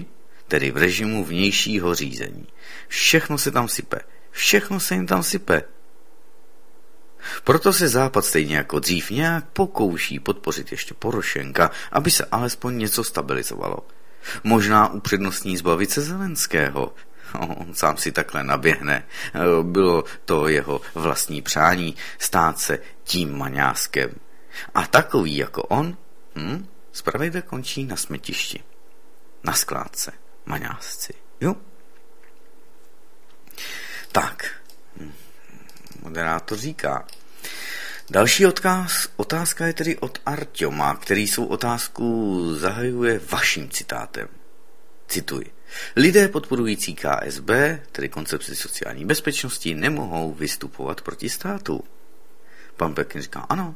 tedy v režimu vnějšího řízení. Všechno se tam sype. Všechno se jim tam sype. Proto se Západ stejně jako dřív nějak pokouší podpořit ještě Porošenka, aby se alespoň něco stabilizovalo. Možná upřednostní zbavit se Zelenského. On sám si takhle naběhne. Bylo to jeho vlastní přání stát se tím maňáskem. A takový jako on, hm, zpravidla končí na smetišti. Na skládce. Maňásci. Jo? Tak. Moderátor říká. Další odkaz, otázka je tedy od Arťoma, který svou otázku zahajuje vaším citátem. Cituji. Lidé podporující K S B, tedy koncepci sociální bezpečnosti, nemohou vystupovat proti státu. Pan Pekin říká, ano.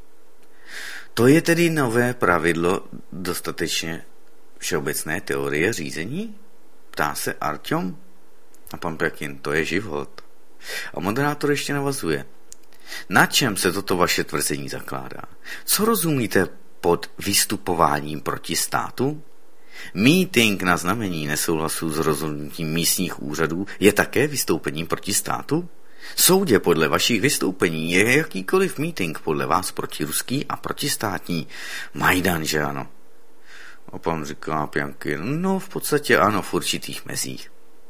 To je tedy nové pravidlo dostatečně všeobecné teorie řízení? Ptá se Arťom. A pan Pekin, to je život. A moderátor ještě navazuje. Na čem se toto vaše tvrzení zakládá? Co rozumíte pod vystupováním proti státu? Meeting na znamení nesouhlasu s rozhodnutím místních úřadů je také vystoupením proti státu? Soudě podle vašich vystoupení je jakýkoliv meeting podle vás protiruský a protistátní. Majdan, že ano? A pan říká pěnky, no v podstatě ano, v určitých mezích.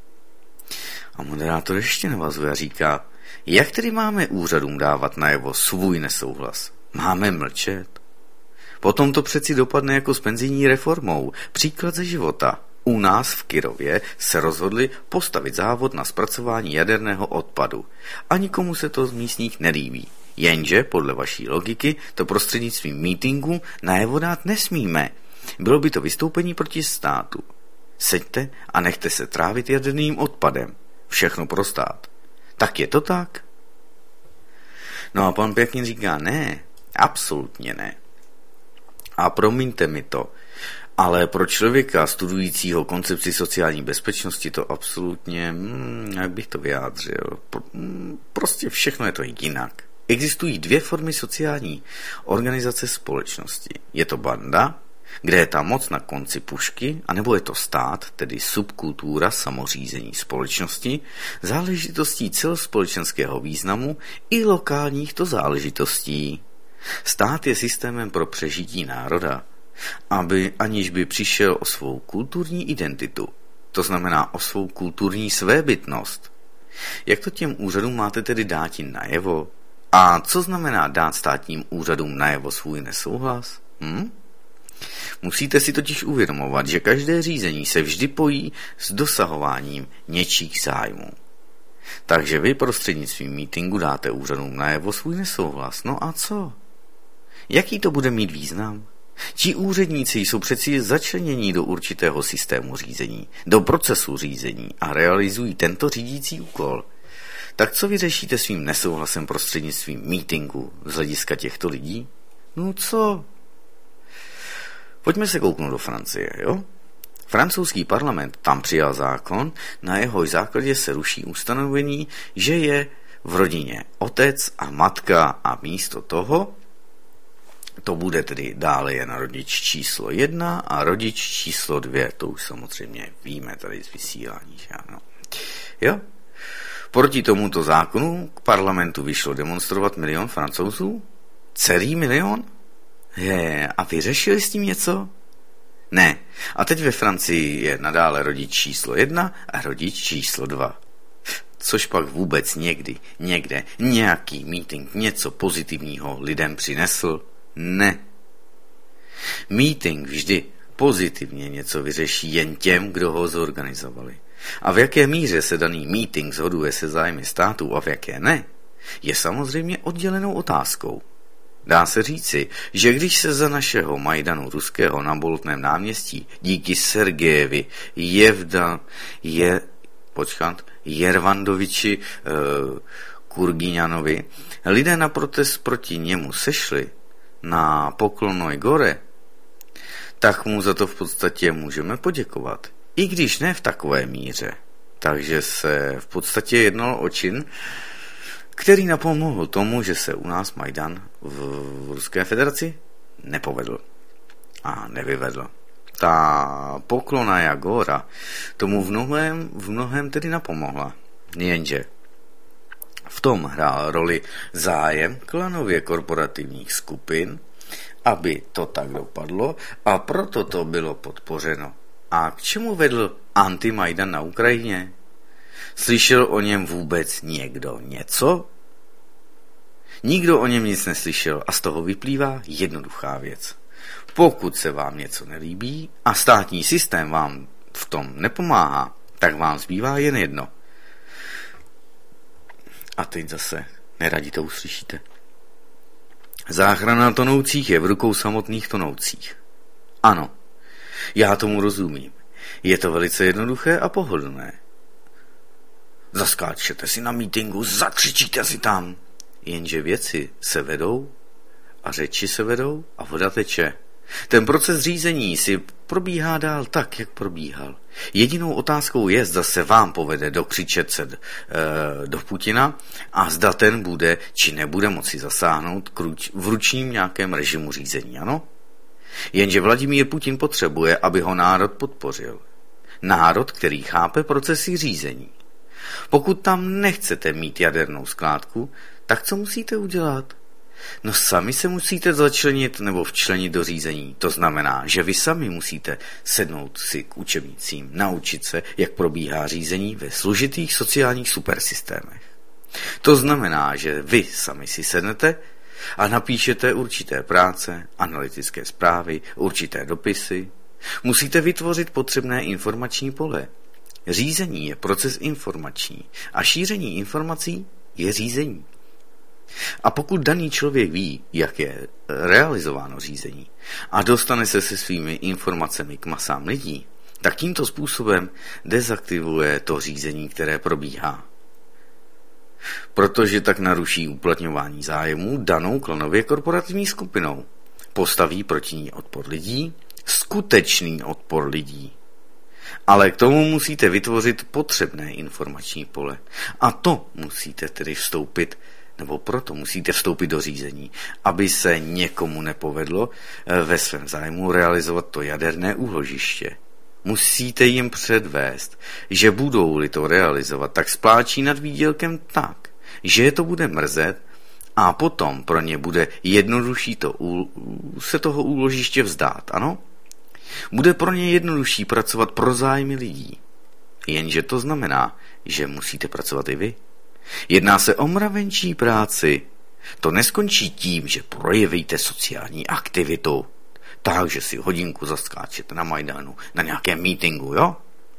A moderátor ještě navazuje a říká, jak tedy máme úřadům dávat najevo svůj nesouhlas? Máme mlčet? Potom to přeci dopadne jako s penzijní reformou. Příklad ze života. U nás v Kyrově se rozhodli postavit závod na zpracování jaderného odpadu. A nikomu se to z místních nelíbí. Jenže, podle vaší logiky, to prostřednictvím meetingu najevo dát nesmíme. Bylo by to vystoupení proti státu. Seďte a nechte se trávit jaderným odpadem. Všechno pro stát. Tak je to tak? No a pan Pěkin říká, ne, absolutně ne. A promiňte mi to, ale pro člověka studujícího koncepci sociální bezpečnosti to absolutně, hm, jak bych to vyjádřil, prostě všechno je to jinak. Existují dvě formy sociální organizace společnosti. Je to banda, kde je ta moc na konci pušky, anebo je to stát, tedy subkultura samořízení společnosti, záležitostí celospolečenského významu i lokálních to záležitostí. Stát je systémem pro přežití národa, aby aniž by přišel o svou kulturní identitu, to znamená o svou kulturní svébytnost. Jak to těm úřadům máte tedy dáti najevo? A co znamená dát státním úřadům najevo svůj nesouhlas? Hm? Musíte si totiž uvědomovat, že každé řízení se vždy pojí s dosahováním něčích zájmů. Takže vy prostřednictvím meetingu dáte úřadům najevo svůj nesouhlas. No a co? Jaký to bude mít význam? Ti úředníci jsou přeci začlenění do určitého systému řízení, do procesu řízení a realizují tento řídící úkol. Tak co vyřešíte svým nesouhlasem prostřednictvím meetingu z hlediska těchto lidí? No co? Pojďme se kouknout do Francie, jo? Francouzský parlament tam přijal zákon, na jehož základě se ruší ustanovení, že je v rodině otec a matka a místo toho to bude tedy dále jen rodič číslo jedna a rodič číslo dvě. To už samozřejmě víme tady z vysílání, že ano. Jo? Proti tomuto zákonu k parlamentu vyšlo demonstrovat milion Francouzů? Celý milion? Je, a vyřešili s tím něco? Ne. A teď ve Francii je nadále rodič číslo jedna a rodič číslo dva. Což pak vůbec někdy, někde, nějaký meeting něco pozitivního lidem přinesl? Ne. Meeting vždy pozitivně něco vyřeší jen těm, kdo ho zorganizovali. A v jaké míře se daný meeting shoduje se zájmy států a v jaké ne, je samozřejmě oddělenou otázkou. Dá se říci, že když se za našeho Majdanu ruského na Bolotném náměstí díky Sergejevi Jevda je, počkat, Jervandoviči e, Kurgiňanovi lidé na protest proti němu sešli na Poklonoj Gore, tak mu za to v podstatě můžeme poděkovat. I když ne v takové míře. Takže se v podstatě jednalo o čin, který napomohl tomu, že se u nás Majdan v Ruské federaci nepovedl a nevyvedl. ta poklona Jagora tomu v mnohem, v mnohem tedy napomohla. Jenže v tom hrál roli zájem klanově korporativních skupin, aby to tak dopadlo, a proto to bylo podpořeno. A k čemu vedl antimajdan na Ukrajině? Slyšel o něm vůbec někdo něco? Nikdo o něm nic neslyšel a z toho vyplývá jednoduchá věc. Pokud se vám něco nelíbí a státní systém vám v tom nepomáhá, tak vám zbývá jen jedno. A teď zase neradi to uslyšíte. Záchrana tonoucích je v rukou samotných tonoucích. Ano, já tomu rozumím. Je to velice jednoduché a pohodlné. Zaskáčete si na mítinku, zakřičíte si tam. Jenže věci se vedou a řeči se vedou a voda teče. Ten proces řízení si probíhá dál tak, jak probíhal. Jedinou otázkou je, zda se vám povede dokřičet se e, do Putina a zda ten bude či nebude moci zasáhnout v ručním nějakém režimu řízení, ano? Jenže Vladimír Putin potřebuje, aby ho národ podpořil. Národ, který chápe procesy řízení. Pokud tam nechcete mít jadernou skládku, tak co musíte udělat? No sami se musíte začlenit nebo včlenit do řízení. To znamená, že vy sami musíte sednout si k učebnicím, naučit se, jak probíhá řízení ve složitých sociálních supersystémech. To znamená, že vy sami si sednete a napíšete určité práce, analytické zprávy, určité dopisy. Musíte vytvořit potřebné informační pole. Řízení je proces informační a šíření informací je řízení. A pokud daný člověk ví, jak je realizováno řízení a dostane se se svými informacemi k masám lidí, tak tímto způsobem dezaktivuje to řízení, které probíhá. Protože tak naruší uplatňování zájmů danou klanově korporativní skupinou. Postaví proti ní odpor lidí, skutečný odpor lidí. Ale k tomu musíte vytvořit potřebné informační pole. A to musíte tedy vstoupit, nebo proto musíte vstoupit do řízení, aby se někomu nepovedlo ve svém zájmu realizovat to jaderné úložiště. Musíte jim předvést, že budou-li to realizovat, tak spláčí nad výdělkem tak, že je to bude mrzet a potom pro ně bude jednodušší to, se toho úložiště vzdát, ano? Bude pro ně jednodušší pracovat pro zájmy lidí. Jenže to znamená, že musíte pracovat i vy. Jedná se o mravenčí práci. To neskončí tím, že projevíte sociální aktivitu. Takže si hodinku zaskáčete na Majdanu, na nějakém mítinku, jo?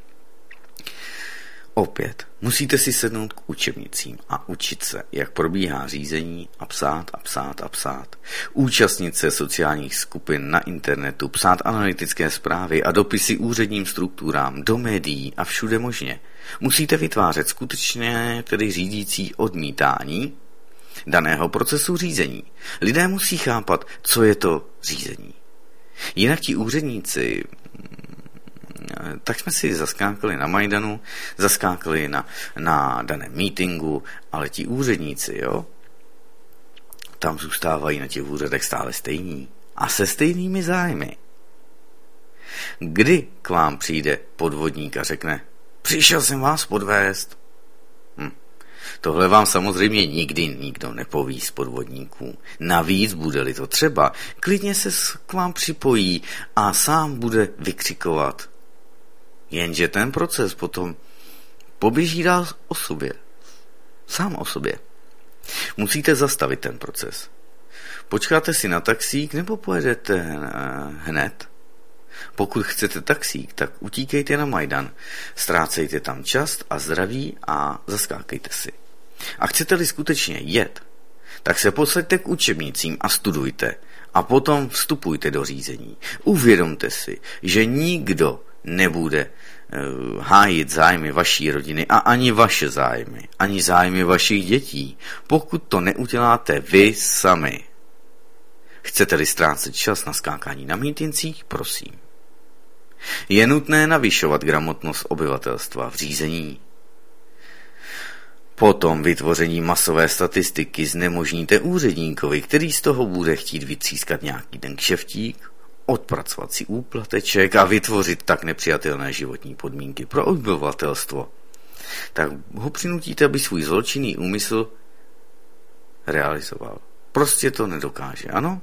Opět, musíte si sednout k učebnicím a učit se, jak probíhá řízení a psát a psát a psát. Účastnit se sociálních skupin na internetu, psát analytické zprávy a dopisy úředním strukturám, do médií a všude možně. Musíte vytvářet skutečně tedy řídící odmítání daného procesu řízení. Lidé musí chápat, co je to řízení. Jinak ti úředníci, tak jsme si zaskákali na Majdanu, zaskákali na, na daném mítinku, ale ti úředníci, jo, tam zůstávají na těch úřadech stále stejní a se stejnými zájmy. Kdy k vám přijde podvodník a řekne, přišel jsem vás podvést? Hm. Tohle vám samozřejmě nikdy nikdo nepoví z podvodníků. Navíc, bude-li to třeba, klidně se k vám připojí a sám bude vykřikovat. Jenže ten proces potom poběží dál o sobě. Sám o sobě. Musíte zastavit ten proces. Počkáte si na taxík nebo pojedete hned? Pokud chcete taxík, tak utíkejte na Majdan. Ztrácejte tam čas a zdraví a zaskákejte si. A chcete-li skutečně jet, tak se posaďte k učebnicím a studujte. A potom vstupujte do řízení. Uvědomte si, že nikdo nebude uh, hájit zájmy vaší rodiny a ani vaše zájmy, ani zájmy vašich dětí, pokud to neuděláte vy sami. Chcete-li ztrácet čas na skákání na mítincích, prosím. Je nutné navyšovat gramotnost obyvatelstva v řízení. Potom vytvoření masové statistiky znemožníte úředníkovi, který z toho bude chtít vytřískat nějaký ten kšeftík, odpracovat si úplateček a vytvořit tak nepřijatelné životní podmínky pro obyvatelstvo, tak ho přinutíte, aby svůj zločinný úmysl realizoval. Prostě to nedokáže, ano?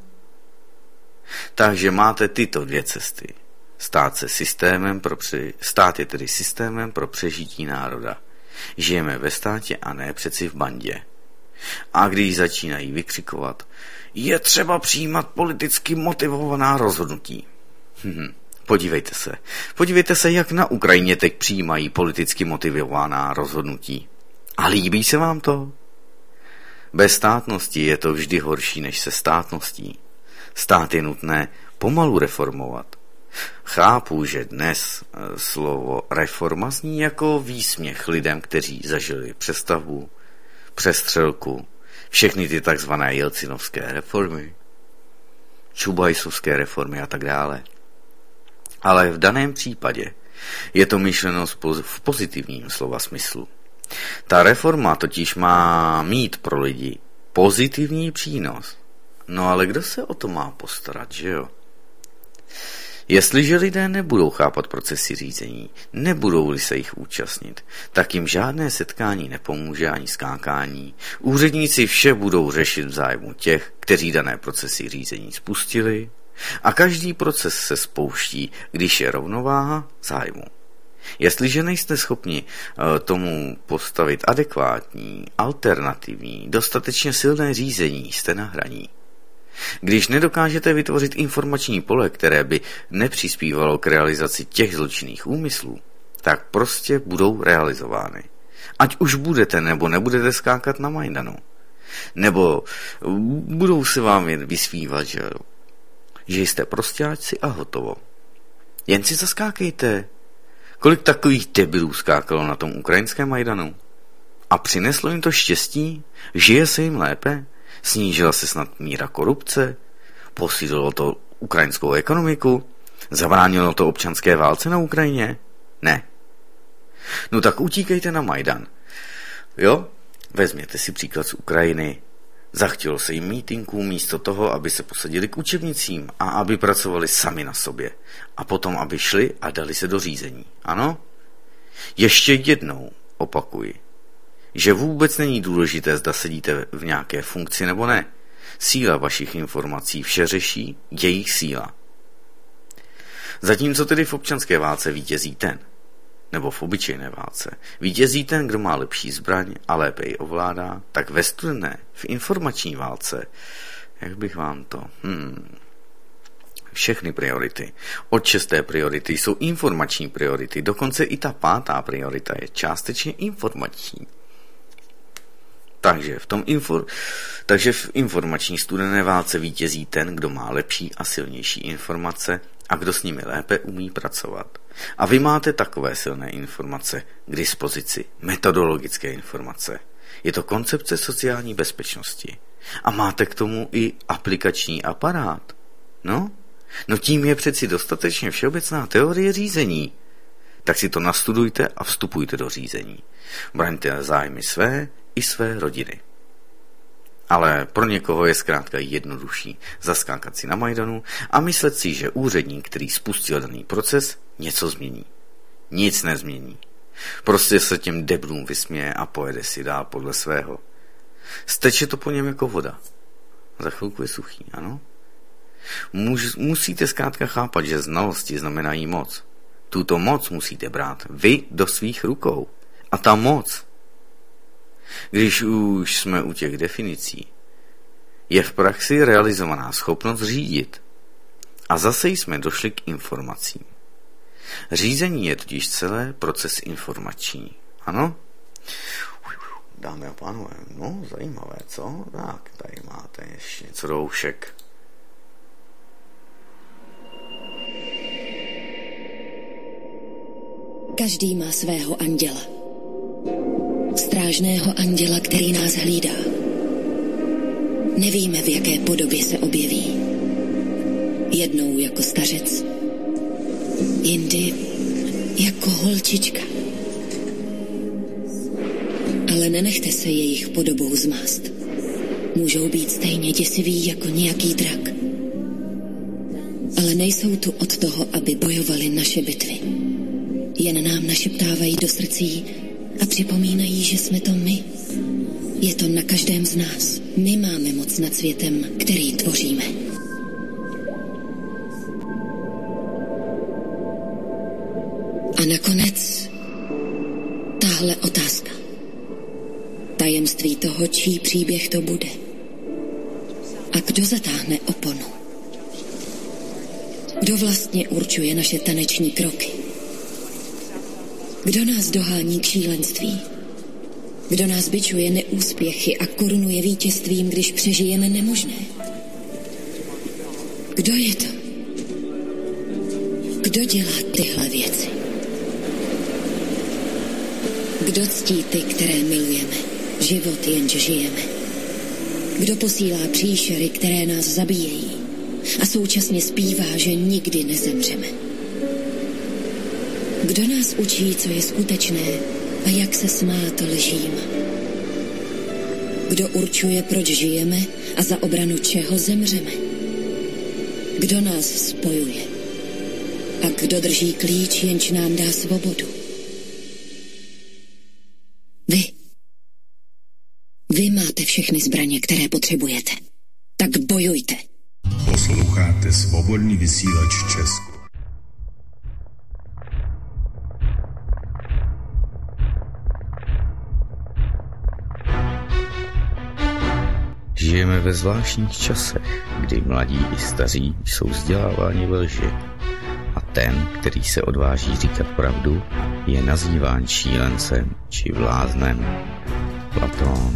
Takže máte tyto dvě cesty. Stát se systémem pro pře... Stát je tedy systémem pro přežití národa. Žijeme ve státě a ne přeci v bandě. A když začínají vykřikovat, je třeba přijímat politicky motivovaná rozhodnutí. Hm, podívejte se. Podívejte se, jak na Ukrajině teď přijímají politicky motivovaná rozhodnutí. A líbí se vám to? Bez státnosti je to vždy horší než se státností. Stát je nutné pomalu reformovat. Chápu, že dnes slovo reforma zní jako výsměch lidem, kteří zažili přestavbu, přestřelku, všechny ty takzvané jelcinovské reformy, čubajsovské reformy a tak dále. Ale v daném případě je to myšleno v pozitivním slova smyslu. Ta reforma totiž má mít pro lidi pozitivní přínos. No ale kdo se o to má postarat, že jo? Jestliže lidé nebudou chápat procesy řízení, nebudou-li se jich účastnit, tak jim žádné setkání nepomůže ani skákání. Úředníci vše budou řešit v zájmu těch, kteří dané procesy řízení spustili, a každý proces se spouští, když je rovnováha zájmu. Jestliže nejste schopni tomu postavit adekvátní, alternativní, dostatečně silné řízení, jste na hraní. Když nedokážete vytvořit informační pole, které by nepřispívalo k realizaci těch zločinných úmyslů, tak prostě budou realizovány. Ať už budete nebo nebudete skákat na Majdanu. Nebo budou se vám jen vysvívat, že, že jste prostěáčci a hotovo. Jen si zaskákejte. Kolik takových debilů skákalo na tom ukrajinském Majdanu? A přineslo jim to štěstí? Žije se jim lépe? Snížila se snad míra korupce? Posílilo to ukrajinskou ekonomiku? Zabránilo to občanské válce na Ukrajině? Ne. No tak utíkejte na Majdan. Jo? Vezměte si příklad z Ukrajiny. Zachtělo se jim mítinků místo toho, aby se posadili k učebnicím a aby pracovali sami na sobě. A potom, aby šli a dali se do řízení. Ano? Ještě jednou opakuji, že vůbec není důležité, zda sedíte v nějaké funkci nebo ne. Síla vašich informací vše řeší, jejich síla. Zatímco tedy v občanské válce vítězí ten, nebo v obyčejné válce, vítězí ten, kdo má lepší zbraň a lépe ji ovládá, tak ve studené, v informační válce, jak bych vám to... Hmm, všechny priority. Od šesté priority jsou informační priority, dokonce i ta pátá priorita je částečně informační. Takže v, tom infor... Takže v informační studené válce vítězí ten, kdo má lepší a silnější informace a kdo s nimi lépe umí pracovat. A vy máte takové silné informace k dispozici, metodologické informace. Je to koncepce sociální bezpečnosti. A máte k tomu i aplikační aparát. No? No tím je přeci dostatečně všeobecná teorie řízení. Tak si to nastudujte a vstupujte do řízení. Braňte zájmy své i své rodiny. Ale pro někoho je zkrátka jednodušší zaskákat si na Majdanu a myslet si, že úředník, který spustil daný proces, něco změní. Nic nezmění. Prostě se těm deblům vysměje a pojede si dál podle svého. Steče to po něm jako voda. Za chvilku je suchý, ano? Muž, musíte zkrátka chápat, že znalosti znamenají moc. Tuto moc musíte brát vy do svých rukou. A ta moc, když už jsme u těch definicí, je v praxi realizovaná schopnost řídit. A zase jsme došli k informacím. Řízení je totiž celé proces informační. Ano? Dámy a pánové, no zajímavé, co? Tak, tady máte ještě něco doušek. Každý má svého anděla. Strážného anděla, který nás hlídá. Nevíme, v jaké podobě se objeví. Jednou jako stařec, jindy jako holčička. Ale nenechte se jejich podobou zmást. Můžou být stejně děsiví jako nějaký drak. ale nejsou tu od toho, aby bojovali naše bitvy. Jen nám našeptávají do srdcí a připomínají, že jsme to my. Je to na každém z nás. My máme moc nad světem, který tvoříme. A nakonec tahle otázka. Tajemství toho, čí příběh to bude. A kdo zatáhne oponu? Kdo vlastně určuje naše taneční kroky? Kdo nás dohání k šílenství? Kdo nás bičuje neúspěchy a korunuje vítězstvím, když přežijeme nemožné? Kdo je to? Kdo dělá tyhle věci? Kdo ctí ty, které milujeme? Život jenže žijeme. Kdo posílá příšery, které nás zabíjejí a současně zpívá, že nikdy nezemřeme? Kdo nás učí, co je skutečné a jak se smát lžím? Kdo určuje, proč žijeme a za obranu čeho zemřeme? Kdo nás spojuje? A kdo drží klíč, jenž nám dá svobodu? Vy. Vy máte všechny zbraně, které potřebujete. Tak bojujte. Posloucháte Svobodný vysílač Česko. Žijeme ve zvláštních časech, kdy mladí i staří jsou vzděláváni ve lži. A ten, který se odváží říkat pravdu, je nazýván šílencem či bláznem. Platón.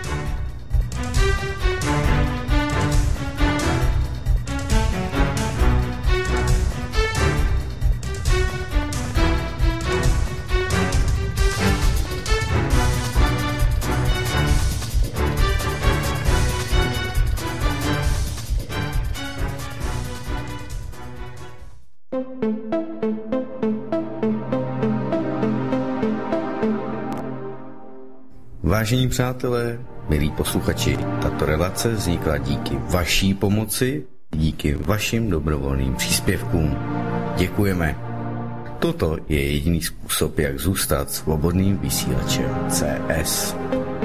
Vážení přátelé, milí posluchači, tato relace vznikla díky vaší pomoci, díky vašim dobrovolným příspěvkům. Děkujeme. Toto je jediný způsob, jak zůstat svobodným vysílačem C S.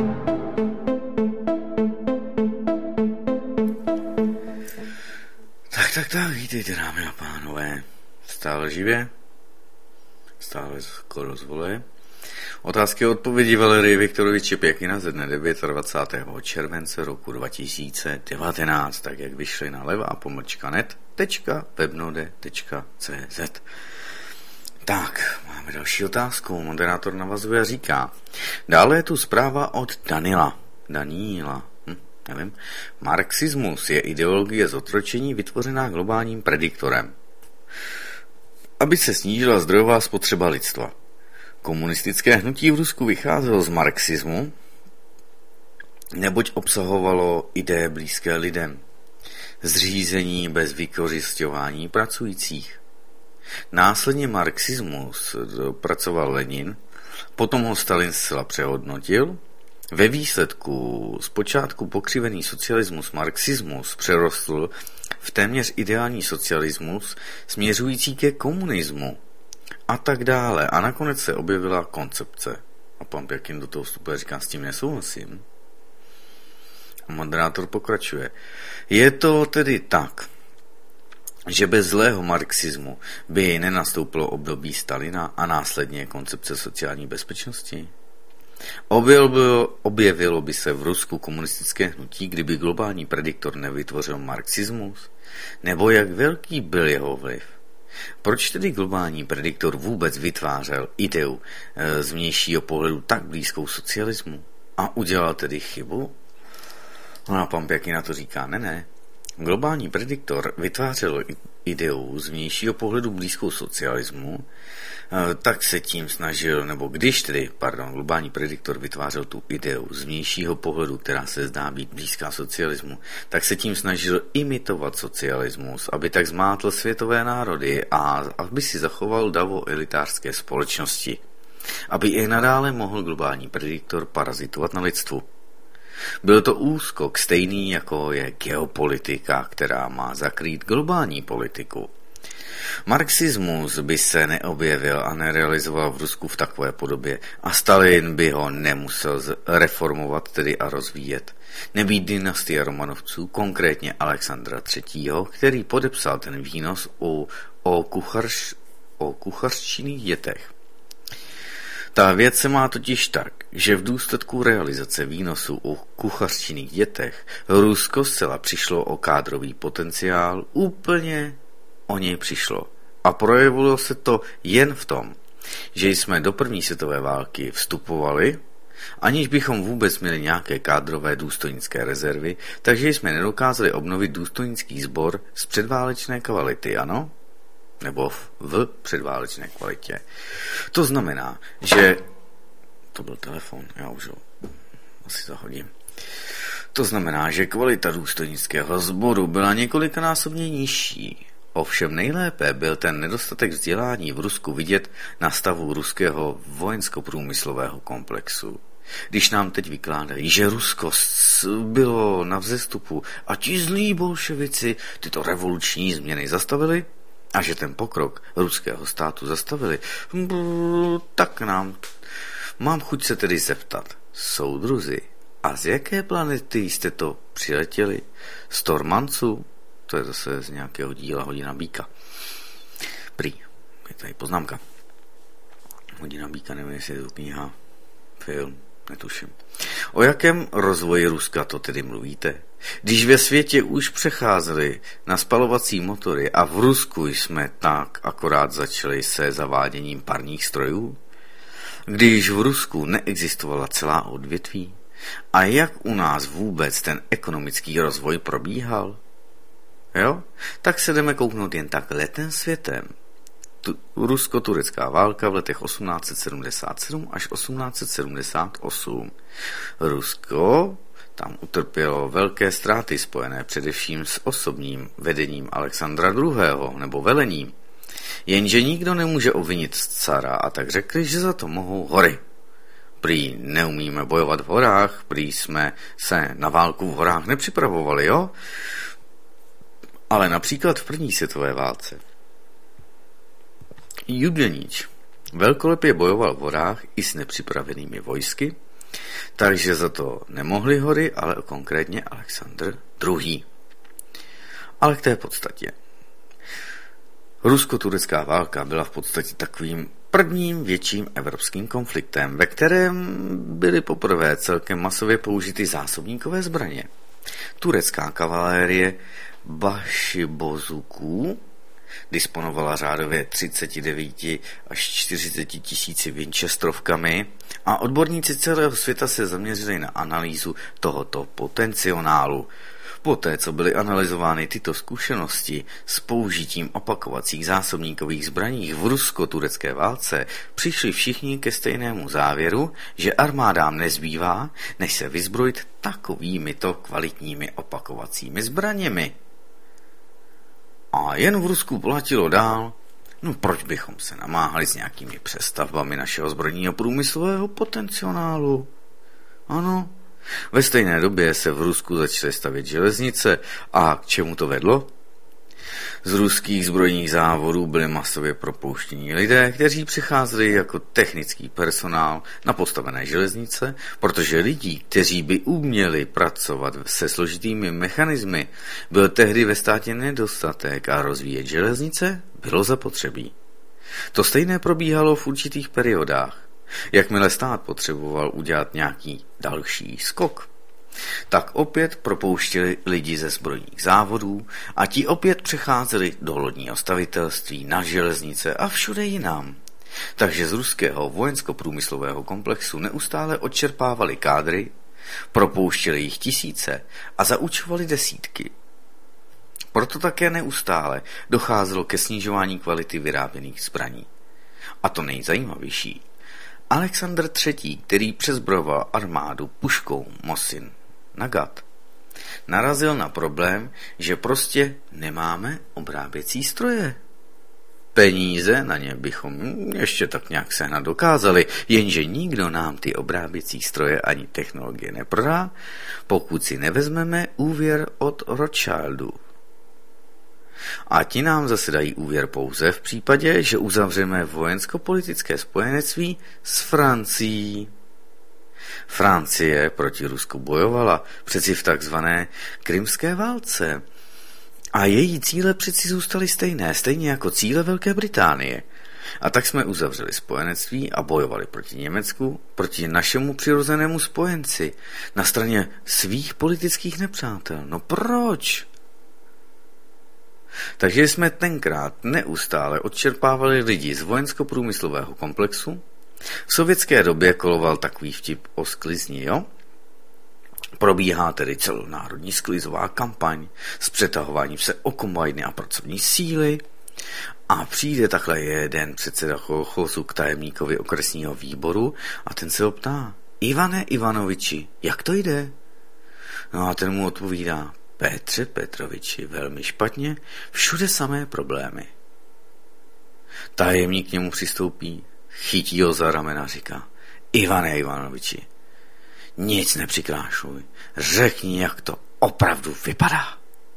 Tak, tak, tak, vítejte, dámy a pánové. Stále živě? Stále skoro zvole. Otázky a odpovědi Valerie Viktoroviče Pěkina ze dne dvacátého devátého července roku dva tisíce devatenáct, tak jak vyšly na levá pomlčka net tečka webnode tečka cé zet. Tak, máme další otázku. Moderátor navazuje a říká: dále je tu zpráva od Danila. Daníla. Hm, nevím. Marxismus je ideologie zotročení vytvořená globálním prediktorem, aby se snížila zdrojová spotřeba lidstva. Komunistické hnutí v Rusku vycházelo z marxismu, neboť obsahovalo ideje blízké lidem. Zřízení bez vykořisťování pracujících. Následně marxismus dopracoval Lenin, potom ho Stalin zcela přehodnotil. Ve výsledku zpočátku pokřivený socialismus marxismus přerostl v téměř ideální socialismus směřující ke komunismu. A tak dále. A nakonec se objevila koncepce. A pan Pěkin do toho vstupuje a říká: s tím nesouhlasím. A moderátor pokračuje: je to tedy tak, že bez zlého marxismu by nenastoupilo období Stalina a následně koncepce sociální bezpečnosti? Objevilo by, objevilo by se v Rusku komunistické hnutí, kdyby globální prediktor nevytvořil marxismus? Nebo jak velký byl jeho vliv? Proč tedy globální prediktor vůbec vytvářel ideu e, z vnějšího pohledu tak blízkou socialismu? A udělal tedy chybu? No a pan Pěký na to říká: ne, ne. Globální prediktor vytvářel ideu z vnějšího pohledu blízkou socialismu, tak se tím snažil, nebo když tedy, pardon, globální prediktor vytvářel tu ideu z vnějšího pohledu, která se zdá být blízká socialismu, tak se tím snažil imitovat socialismus, aby tak zmátl světové národy a aby si zachoval davu elitářské společnosti. Aby i nadále mohl globální prediktor parazitovat na lidstvu. Byl to úskok stejný, jako je geopolitika, která má zakrýt globální politiku. Marxismus by se neobjevil a nerealizoval v Rusku v takové podobě a Stalin by ho nemusel reformovat tedy a rozvíjet. Nebýt dynastie Romanovců, konkrétně Alexandra třetího, který podepsal ten výnos o, o, kucharš, o kuchařčinných dětech. Ta věc se má totiž tak, že v důsledku realizace výnosu o kuchařčinných dětech Rusko zcela přišlo o kádrový potenciál, úplně o něj přišlo. A projevilo se to jen v tom, že jsme do první světové války vstupovali, aniž bychom vůbec měli nějaké kádrové důstojnické rezervy, takže jsme nedokázali obnovit důstojnický sbor z předválečné kvality, ano? Nebo v předválečné kvalitě. To znamená, že... To byl telefon, já už ho asi zahodím. To znamená, že kvalita důstojnického sboru byla několikanásobně nižší. Ovšem nejlépe byl ten nedostatek vzdělání v Rusku vidět na stavu ruského vojensko-průmyslového komplexu. Když nám teď vykládají, že Rusko bylo na vzestupu a ti zlí bolševici tyto revoluční změny zastavili a že ten pokrok ruského státu zastavili, tak nám mám chuť se tedy zeptat, soudruzi, a z jaké planety jste to přiletěli? Z Tormanců? To je zase z nějakého díla Hodina býka. Prý, je tady poznámka. Hodina býka, nevím, jestli je to kniha, film, netuším. O jakém rozvoji Ruska to tedy mluvíte? Když ve světě už přecházeli na spalovací motory a v Rusku jsme tak akorát začali se zaváděním parních strojů? Když v Rusku neexistovala celá odvětví? A jak u nás vůbec ten ekonomický rozvoj probíhal? Jo? Tak se jdeme kouknout jen tak letem světem. Tu, rusko-turecká válka v letech osmnáct set sedmdesát sedm až osmnáct set sedmdesát osm. Rusko tam utrpělo velké ztráty spojené především s osobním vedením Alexandra druhého. nebo velením. Jenže nikdo nemůže obvinit cara a tak řekli, že za to mohou hory. Prý neumíme bojovat v horách, prý jsme se na válku v horách nepřipravovali, jo? Ale například v první světové válce Jubljenič velkolepě bojoval v horách i s nepřipravenými vojsky, takže za to nemohli hory, ale konkrétně Alexandr druhý. Ale k té podstatě. Rusko-turecká válka byla v podstatě takovým prvním větším evropským konfliktem, ve kterém byly poprvé celkem masově použity zásobníkové zbraně. Turecká kavalérie Bašibozuků disponovala řádově třicet devět až čtyřicet tisíci Winchesterovkami a odborníci celého světa se zaměřili na analýzu tohoto potenciálu. Poté, co byly analyzovány tyto zkušenosti s použitím opakovacích zásobníkových zbraní v rusko-turecké válce, přišli všichni ke stejnému závěru, že armádám nezbývá, než se vyzbrojit takovýmito kvalitními opakovacími zbraněmi. A jen v Rusku platilo dál, no proč bychom se namáhali s nějakými přestavbami našeho zbrojního průmyslového potenciálu? Ano, ve stejné době se v Rusku začaly stavět železnice a k čemu to vedlo? Z ruských zbrojních závodů byly masově propouštění lidé, kteří přicházeli jako technický personál na postavené železnice, protože lidí, kteří by uměli pracovat se složitými mechanismy, byl tehdy ve státě nedostatek a rozvíjet železnice bylo zapotřebí. To stejné probíhalo v určitých periodách. Jakmile stát potřeboval udělat nějaký další skok, tak opět propouštěli lidi ze zbrojních závodů a ti opět přecházeli do lodního stavitelství, na železnice a všude jinam. Takže z ruského vojensko-průmyslového komplexu neustále odčerpávali kádry, propouštěli jich tisíce a zaučovali desítky. Proto také neustále docházelo ke snižování kvality vyráběných zbraní. A to nejzajímavější. Alexandr třetí, který přezbrojoval armádu puškou Mosin Nagant, narazil na problém, že prostě nemáme obráběcí stroje. Peníze na ně bychom ještě tak nějak sehnat dokázali, jenže nikdo nám ty obráběcí stroje ani technologie neprodá, pokud si nevezmeme úvěr od Rothschildů. A ti nám zase dají úvěr pouze v případě, že uzavřeme vojensko-politické spojenectví s Francií. Francie proti Rusku bojovala přeci v takzvané krymské válce. A její cíle přeci zůstaly stejné, stejně jako cíle Velké Británie. A tak jsme uzavřeli spojenectví a bojovali proti Německu, proti našemu přirozenému spojenci, na straně svých politických nepřátel. No proč? Takže jsme tenkrát neustále odčerpávali lidi z vojensko-průmyslového komplexu. V sovětské době koloval takový vtip o sklizni, jo? Probíhá tedy celonárodní sklizová kampaň s přetahováním se o kombajny a pracovní síly a přijde takhle jeden předseda kolchozu k tajemníkovi okresního výboru a ten se ho ptá: Ivane Ivanoviči, jak to jde? No a ten mu odpovídá: Petře Petroviči, velmi špatně, všude samé problémy. Tajemník k němu přistoupí, chytí ho za ramena a říká: Ivane Ivanoviči, nic nepřikrášuj, řekni, jak to opravdu vypadá.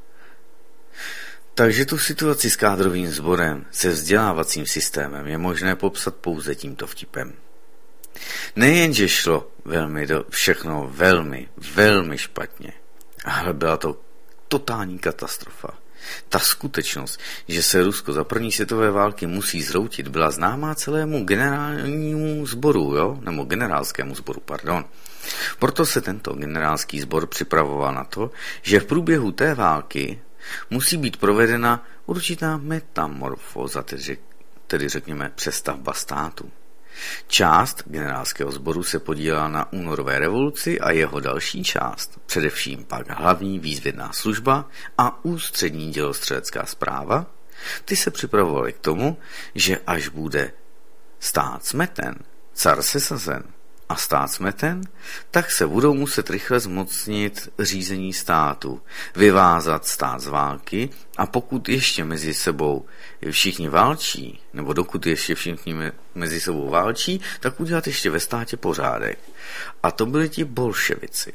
Takže tu situaci s kádrovým sborem, se vzdělávacím systémem je možné popsat pouze tímto vtipem. Nejenže šlo velmi do, všechno velmi, velmi špatně, ale byla to totální katastrofa. Ta skutečnost, že se Rusko za první světové války musí zroutit, byla známá celému generálnímu sboru, jo? nebo generálskému sboru, pardon. Proto se tento generálský sbor připravoval na to, že v průběhu té války musí být provedena určitá metamorfóza, tedy, tedy řekněme přestavba státu. Část generálského sboru se podílela na únorové revoluci a jeho další část, především pak hlavní výzvědná služba a ústřední dělostřelecká správa, ty se připravovaly k tomu, že až bude stát smeten, car sesazen a stát smeten, tak se budou muset rychle zmocnit řízení státu, vyvázat stát z války a pokud ještě mezi sebou všichni válčí, nebo dokud ještě všichni mezi sebou válčí, tak udělat ještě ve státě pořádek. A to byli ti bolševici.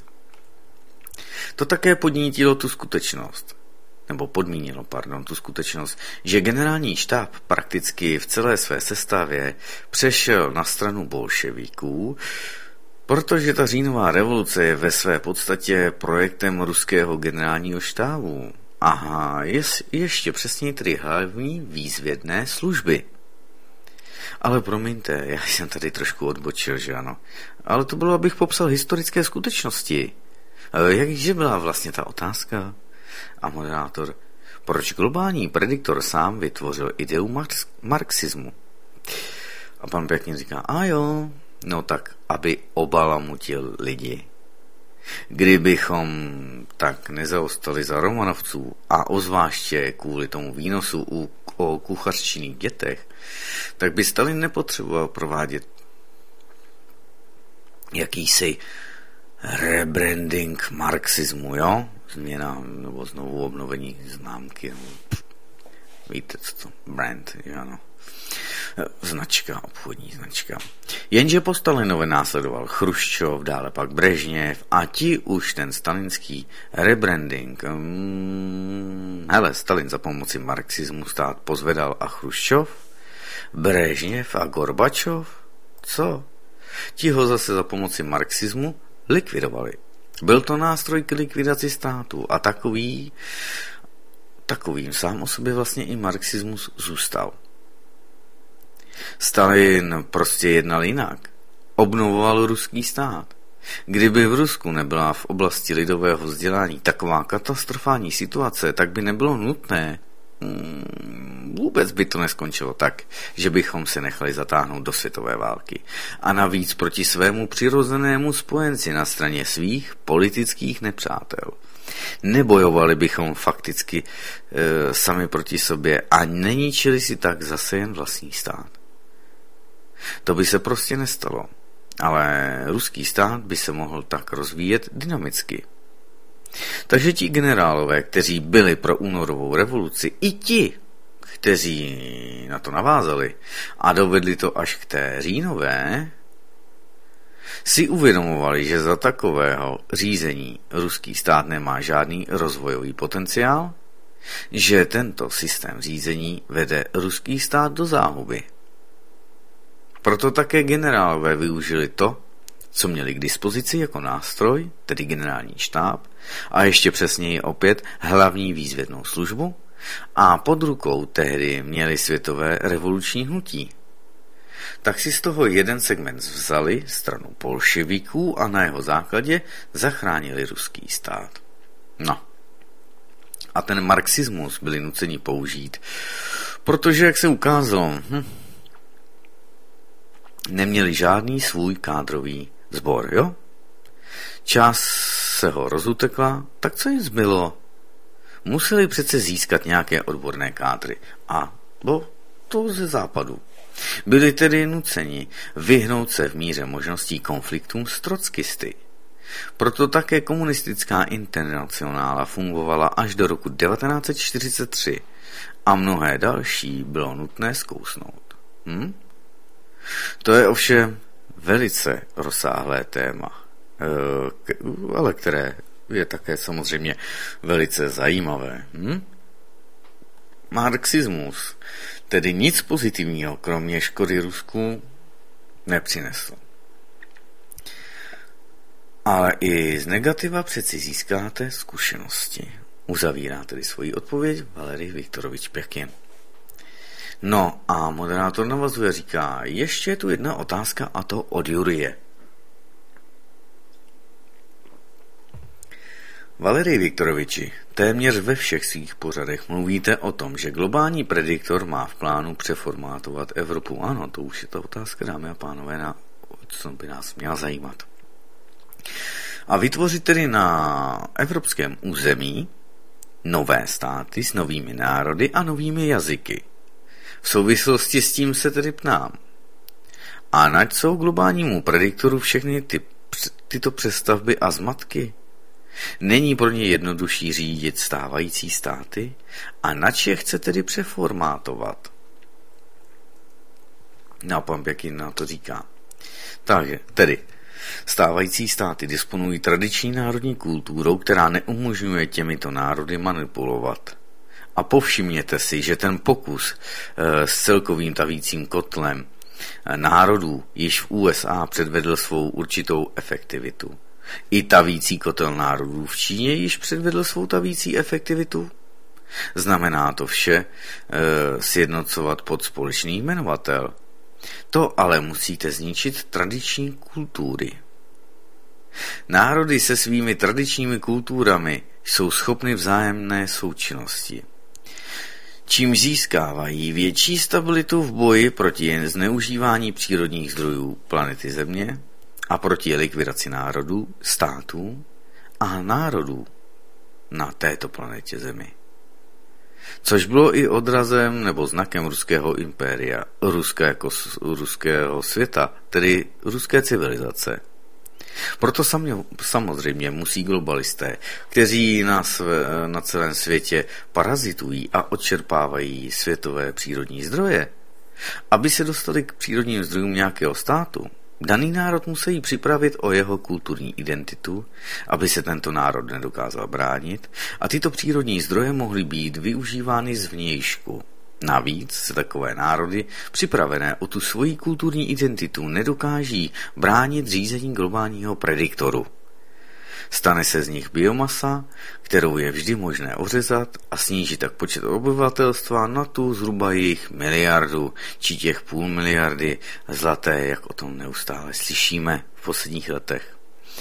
To také podnítilo tu skutečnost, nebo podmínilo, pardon, tu skutečnost, že generální štáb prakticky v celé své sestavě přešel na stranu bolševiků, protože ta říjnová revoluce je ve své podstatě projektem ruského generálního štábu. Aha, je, ještě přesně tedy hlavní výzvědné služby. Ale promiňte, já jsem tady trošku odbočil, že ano. Ale to bylo, abych popsal historické skutečnosti. Jakže byla vlastně ta otázka? A moderátor: proč globální prediktor sám vytvořil ideu marx- marxismu? A pan pěkně říká: a jo, no tak, aby obalamutil lidi. Kdybychom tak nezaostali za Romanovců a ozvláště kvůli tomu výnosu u, o kuchařčinných dětech, tak by Stalin nepotřeboval provádět jakýsi rebranding marxismu, jo? Změna nebo znovu obnovení známky. Víte, co to? Brand, ano. Značka, obchodní značka. Jenže po Stalinovi následoval Chruščov, dále pak Brežněv a ti už ten stalinský rebranding. Hmm, hele, Stalin za pomoci marxismu stát pozvedal a Chruščov, Brežněv a Gorbačov, co? Ti ho zase za pomoci marxismu likvidovali. Byl to nástroj k likvidaci státu a takový, takovým sám o sobě vlastně i marxismus zůstal. Stalin prostě jednal jinak. Obnovoval ruský stát. Kdyby v Rusku nebyla v oblasti lidového vzdělání taková katastrofální situace, tak by nebylo nutné, hmm, vůbec by to neskončilo tak, že bychom se nechali zatáhnout do světové války. A navíc proti svému přirozenému spojenci na straně svých politických nepřátel. Nebojovali bychom fakticky e, sami proti sobě a neníčili si tak zase jen vlastní stát. To by se prostě nestalo, ale ruský stát by se mohl tak rozvíjet dynamicky. Takže ti generálové, kteří byli pro únorovou revoluci, i ti, kteří na to navázali a dovedli to až k té říjnové, si uvědomovali, že za takového řízení ruský stát nemá žádný rozvojový potenciál, že tento systém řízení vede ruský stát do záhuby. Proto také generálové využili to, co měli k dispozici jako nástroj, tedy generální štáb, a ještě přesněji opět hlavní výzvědnou službu, a pod rukou tehdy měli světové revoluční hnutí. Tak si z toho jeden segment vzali stranu bolševiků a na jeho základě zachránili ruský stát. No. A ten marxismus byli nuceni použít, protože, jak se ukázalo, hm, neměli žádný svůj kádrový sbor, jo? Čas se ho rozutekla, tak co jim zbylo? Museli přece získat nějaké odborné kádry. A bo to ze západu. Byli tedy nuceni vyhnout se v míře možností konfliktům s trockisty. Proto také komunistická internacionála fungovala až do roku devatenáct set čtyřicet tři a mnohé další bylo nutné zkousnout. Hm? To je ovšem velice rozsáhlé téma, ale které je také samozřejmě velice zajímavé. Hm? Marxismus tedy nic pozitivního, kromě škody Rusku, nepřinesl. Ale i z negativa přeci získáte zkušenosti. Uzavírá tedy svoji odpověď Valerij Viktorovič Pěkin. No a moderátor navazuje, říká, ještě je tu jedna otázka, a to od Jurie. Valerij Viktoroviči, téměř ve všech svých pořadech mluvíte o tom, že globální prediktor má v plánu přeformátovat Evropu. Ano, to už je ta otázka, dámy a pánové, na co by nás měla zajímat. A vytvořit tedy na evropském území nové státy s novými národy a novými jazyky. V souvislosti s tím se tedy ptám. A nač jsou globálnímu prediktoru všechny ty, tyto přestavby a zmatky? Není pro ně jednodušší řídit stávající státy? A nač je chce tedy přeformátovat? No a pan Pěkin na to říká. Takže, tedy, stávající státy disponují tradiční národní kulturou, která neumožňuje těmito národy manipulovat. A povšimněte si, že ten pokus e, s celkovým tavícím kotlem e, národů již v U S A předvedl svou určitou efektivitu. I tavící kotel národů v Číně již předvedl svou tavící efektivitu. Znamená to vše e, sjednocovat pod společný jmenovatel. To ale musíte zničit tradiční kultury. Národy se svými tradičními kulturami jsou schopny vzájemné součinnosti. Čím získávají větší stabilitu v boji proti jen zneužívání přírodních zdrojů planety Země a proti likvidaci národů, států a národů na této planetě Zemi. Což bylo i odrazem nebo znakem ruského impéria, ruské jako ruského světa, tedy ruské civilizace. Proto samozřejmě musí globalisté, kteří na, své, na celém světě parazitují a odčerpávají světové přírodní zdroje, aby se dostali k přírodním zdrojům nějakého státu, daný národ musí připravit o jeho kulturní identitu, aby se tento národ nedokázal bránit a tyto přírodní zdroje mohly být využívány zvnějšku. Navíc se takové národy, připravené o tu svoji kulturní identitu, nedokáží bránit řízení globálního prediktoru. Stane se z nich biomasa, kterou je vždy možné ořezat a snížit tak počet obyvatelstva na tu zhruba jejich miliardu či těch půl miliardy zlaté, jak o tom neustále slyšíme v posledních letech.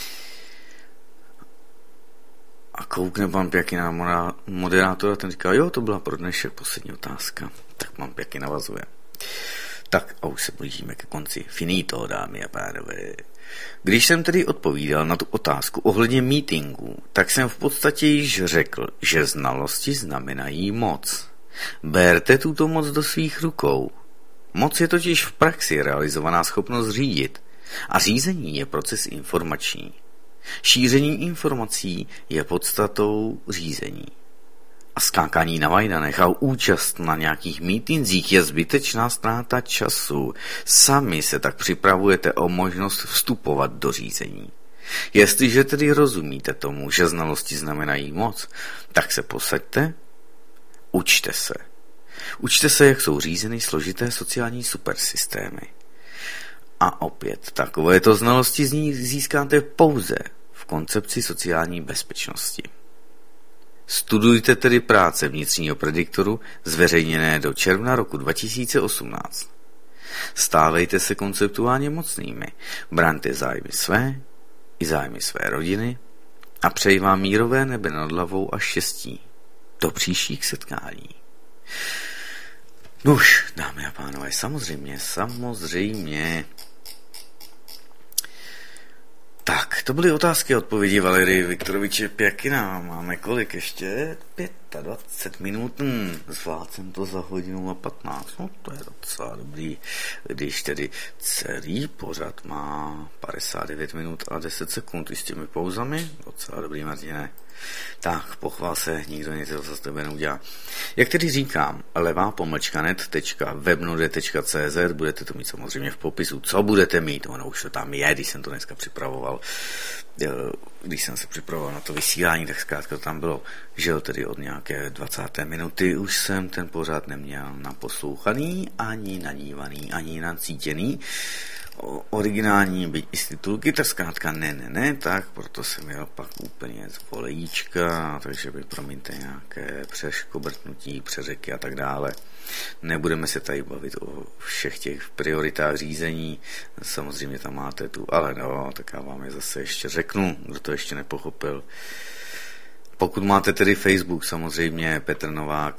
A koukne pan Pěkin na moderátora, ten říká, jo, to byla pro dnešek poslední otázka. Tak pan Pěkin navazuje. Tak a už se blížíme ke konci. Finito, dámy a pánové. Když jsem tedy odpovídal na tu otázku ohledně meetingů, tak jsem v podstatě již řekl, že znalosti znamenají moc. Berte tuto moc do svých rukou. Moc je totiž v praxi realizovaná schopnost řídit a řízení je proces informační. Šíření informací je podstatou řízení. a skákání na Majdanech a účast na nějakých mítinzích je zbytečná ztráta času. Sami se tak připravujete o možnost vstupovat do řízení. Jestliže tedy rozumíte tomu, že znalosti znamenají moc, tak se posaďte, učte se. Učte se, jak jsou řízeny složité sociální supersystémy. A opět, takovéto znalosti z ní získáte pouze v koncepci sociální bezpečnosti. Studujte tedy práce vnitřního prediktoru zveřejněné do června roku dva tisíce osmnáct. Stávejte se konceptuálně mocnými, braňte zájmy své i zájmy své rodiny a přeji vám mírové nebe nad hlavou a štěstí. Do příštích setkání. Nuž, dámy a pánové, samozřejmě, samozřejmě. Tak, to byly otázky a odpovědi Valerie Viktoroviče Pěkina. Máme kolik ještě? dvacet pět minut. Hmm, zvládl jsem to za hodinu a patnáct. No, to je docela dobrý, když tedy celý pořad má padesát devět minut a deset sekund i s těmi pauzami. Docela dobrý, Martine. Tak, pochvál se, nikdo nic za tebe neudělá. Jak tedy říkám, levá pomlčka net tečka webnode tečka cz, budete to mít samozřejmě v popisu. Co budete mít? Ono už to tam je, když jsem to dneska připravoval. Když jsem se připravoval na to vysílání, tak zkrátka to tam bylo, že tedy od nějaké dvacáté minuty už jsem ten pořád neměl naposlouchaný, ani nadívaný, ani nacítěný. O, originální, byť i z titulky, tak zkrátka ne, ne, ne, tak proto jsem měl pak úplně z volejíčka, takže by promiňte nějaké přeškobrtnutí, přeřeky a tak dále. Nebudeme se tady bavit o všech těch prioritách řízení, samozřejmě tam máte tu, ale no, tak já vám je zase ještě řeknu, kdo to ještě nepochopil. Pokud máte tedy Facebook, samozřejmě Petr Novák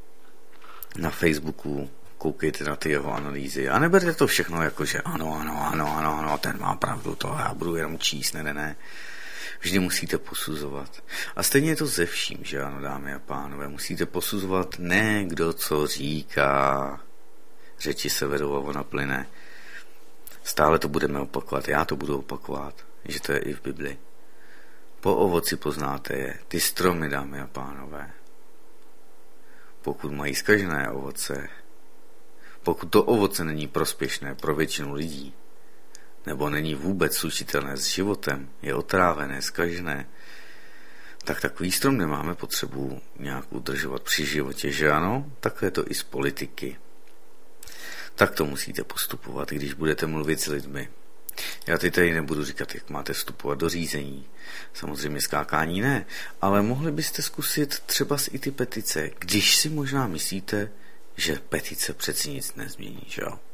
na Facebooku, koukejte na ty jeho analýzy a neberte to všechno jako, že ano, ano, ano, ano, ano, ten má pravdu, to já budu jenom číst, ne, ne, ne. Vždy musíte posuzovat. A stejně je to ze vším, že ano, dámy a pánové, musíte posuzovat ne kdo co říká, řeči se vedou a ona plyne. Stále to budeme opakovat, já to budu opakovat, že to je i v Bibli. Po ovoci poznáte je, ty stromy, dámy a pánové. Pokud mají zkažené ovoce, pokud to ovoce není prospěšné pro většinu lidí, nebo není vůbec slučitelné s životem, je otrávené, zkažené, tak takový strom nemáme potřebu nějak udržovat při životě, že ano? Takhle je to i z politiky. Tak to musíte postupovat, když budete mluvit s lidmi. Já teď tady nebudu říkat, jak máte vstupovat do řízení. Samozřejmě skákání ne, ale mohli byste zkusit třeba i ty petice, když si možná myslíte, že petice přeci nic nezmění, že jo?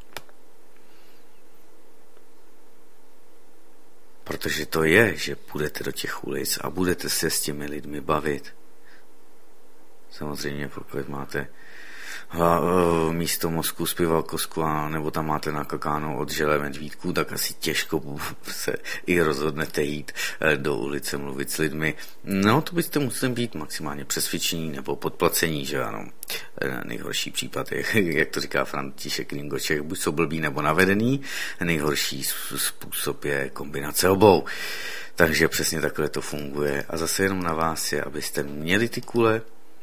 Protože to je, že půjdete do těch ulic a budete se s těmi lidmi bavit. Samozřejmě, pokud máte hla, místo mozku zpíval kosku a nebo tam máte nakakánou od žele medvídků, tak asi těžko se i rozhodnete jít do ulice mluvit s lidmi. No, to byste museli být maximálně přesvědčení nebo podplacení, že ano. Nejhorší případ je, jak to říká František Ringoček, buď jsou blbý nebo navedený, nejhorší způsob je kombinace obou. Takže přesně takhle to funguje. A zase jenom na vás je, abyste měli ty kule,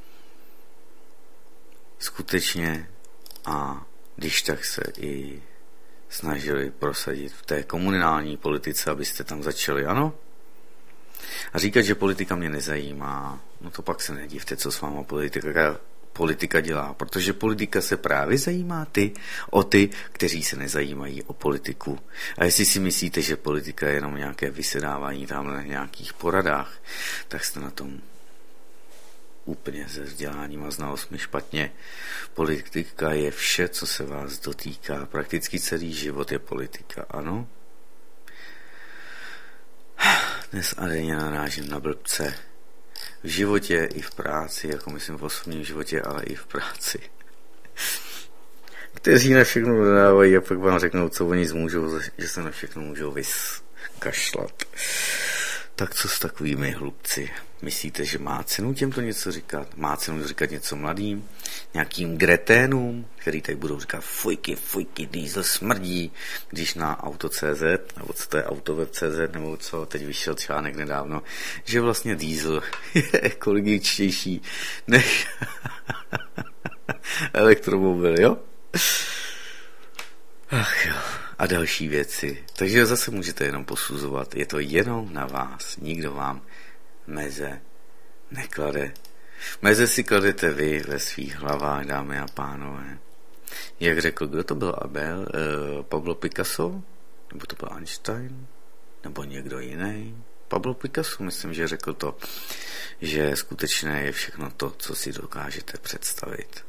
skutečně a když tak se i snažili prosadit v té komunální politice, abyste tam začali, ano? A říkat, že politika mě nezajímá, no to pak se nedivte, co s váma politika, politika dělá, protože politika se právě zajímá ty, o ty, kteří se nezajímají o politiku. A jestli si myslíte, že politika je jenom nějaké vysedávání tam na nějakých poradách, tak jste na tom úplně se vzděláním a znalostmi špatně. Politika je vše, co se vás dotýká. Prakticky celý život je politika, ano? Dnes a denně narážím na blbce. V životě i v práci, jako myslím v osobním životě, ale i v práci. Kteří na všechno dodávají a pak vám řeknou, co oni zmůžou, že se na všechno můžou vyskašlat. Tak co s takovými hlupci? Myslíte, že má cenu těmto něco říkat? Má cenu říkat něco mladým? Nějakým greténům, který tady budou říkat fujky, fujky, diesel smrdí, když na auto tečka cé zet, nebo co to je autoweb tečka cé zet, nebo co, teď vyšel článek nedávno, že vlastně diesel je ekologičtější než elektromobil, jo? Ach jo. A další věci. Takže zase můžete jenom posuzovat. Je to jenom na vás. Nikdo vám meze neklade. Meze si kladete vy ve svých hlavách, dámy a pánové. Jak řekl, kdo to byl Abel? E, Pablo Picasso? Nebo to byl Einstein? Nebo někdo jiný? Pablo Picasso, myslím, že řekl to, že skutečné je všechno to, co si dokážete představit.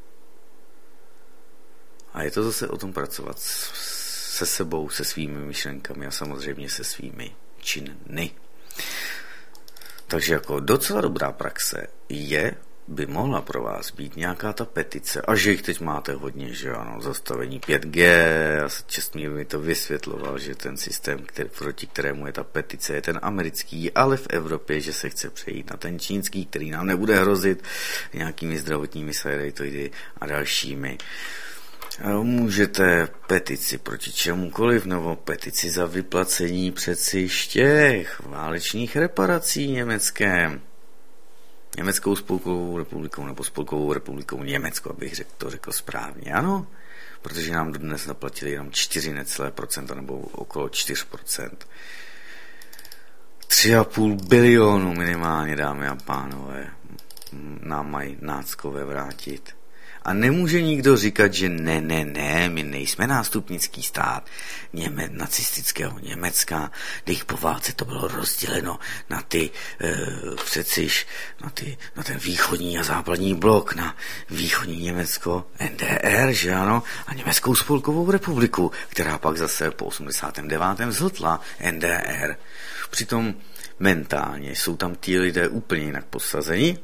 A je to zase o tom pracovat se sebou, se svými myšlenkami a samozřejmě se svými činy. Takže jako docela dobrá praxe je, by mohla pro vás být nějaká ta petice, a že jich teď máte hodně, že ano, zastavení pět gé, a Čestmír mi to vysvětloval, že ten systém, který, proti kterému je ta petice, je ten americký, ale v Evropě, že se chce přejít na ten čínský, který nám nebude hrozit nějakými zdravotními sajrajtoidy a dalšími. Můžete petici proti čemukoliv, nebo petici za vyplacení přeci těch válečných reparací německé. Německou spolkovou republikou, nebo spolkovou republikou Německo, abych řekl, to řekl správně, ano? Protože nám dodnes zaplatili jenom čtyři necelé procenta, nebo okolo čtyři procenta. tři a půl bilionu minimálně, dámy a pánové, nám mají náckové vrátit. A nemůže nikdo říkat, že ne, ne, ne, my nejsme nástupnický stát Něme, nacistického Německa, když po válce to bylo rozděleno na ty, e, přeciž, na, ty, na ten východní a západní blok, na východní Německo, en dé er, že ano, a Německou spolkovou republiku, která pak zase po osmdesátém devátém zhltla en dé er. Přitom mentálně jsou tam ti lidé úplně jinak posazeni,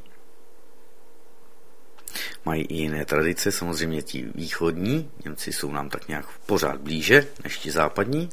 mají i jiné tradice, samozřejmě ti východní, Němci jsou nám tak nějak pořád blíže než ti západní.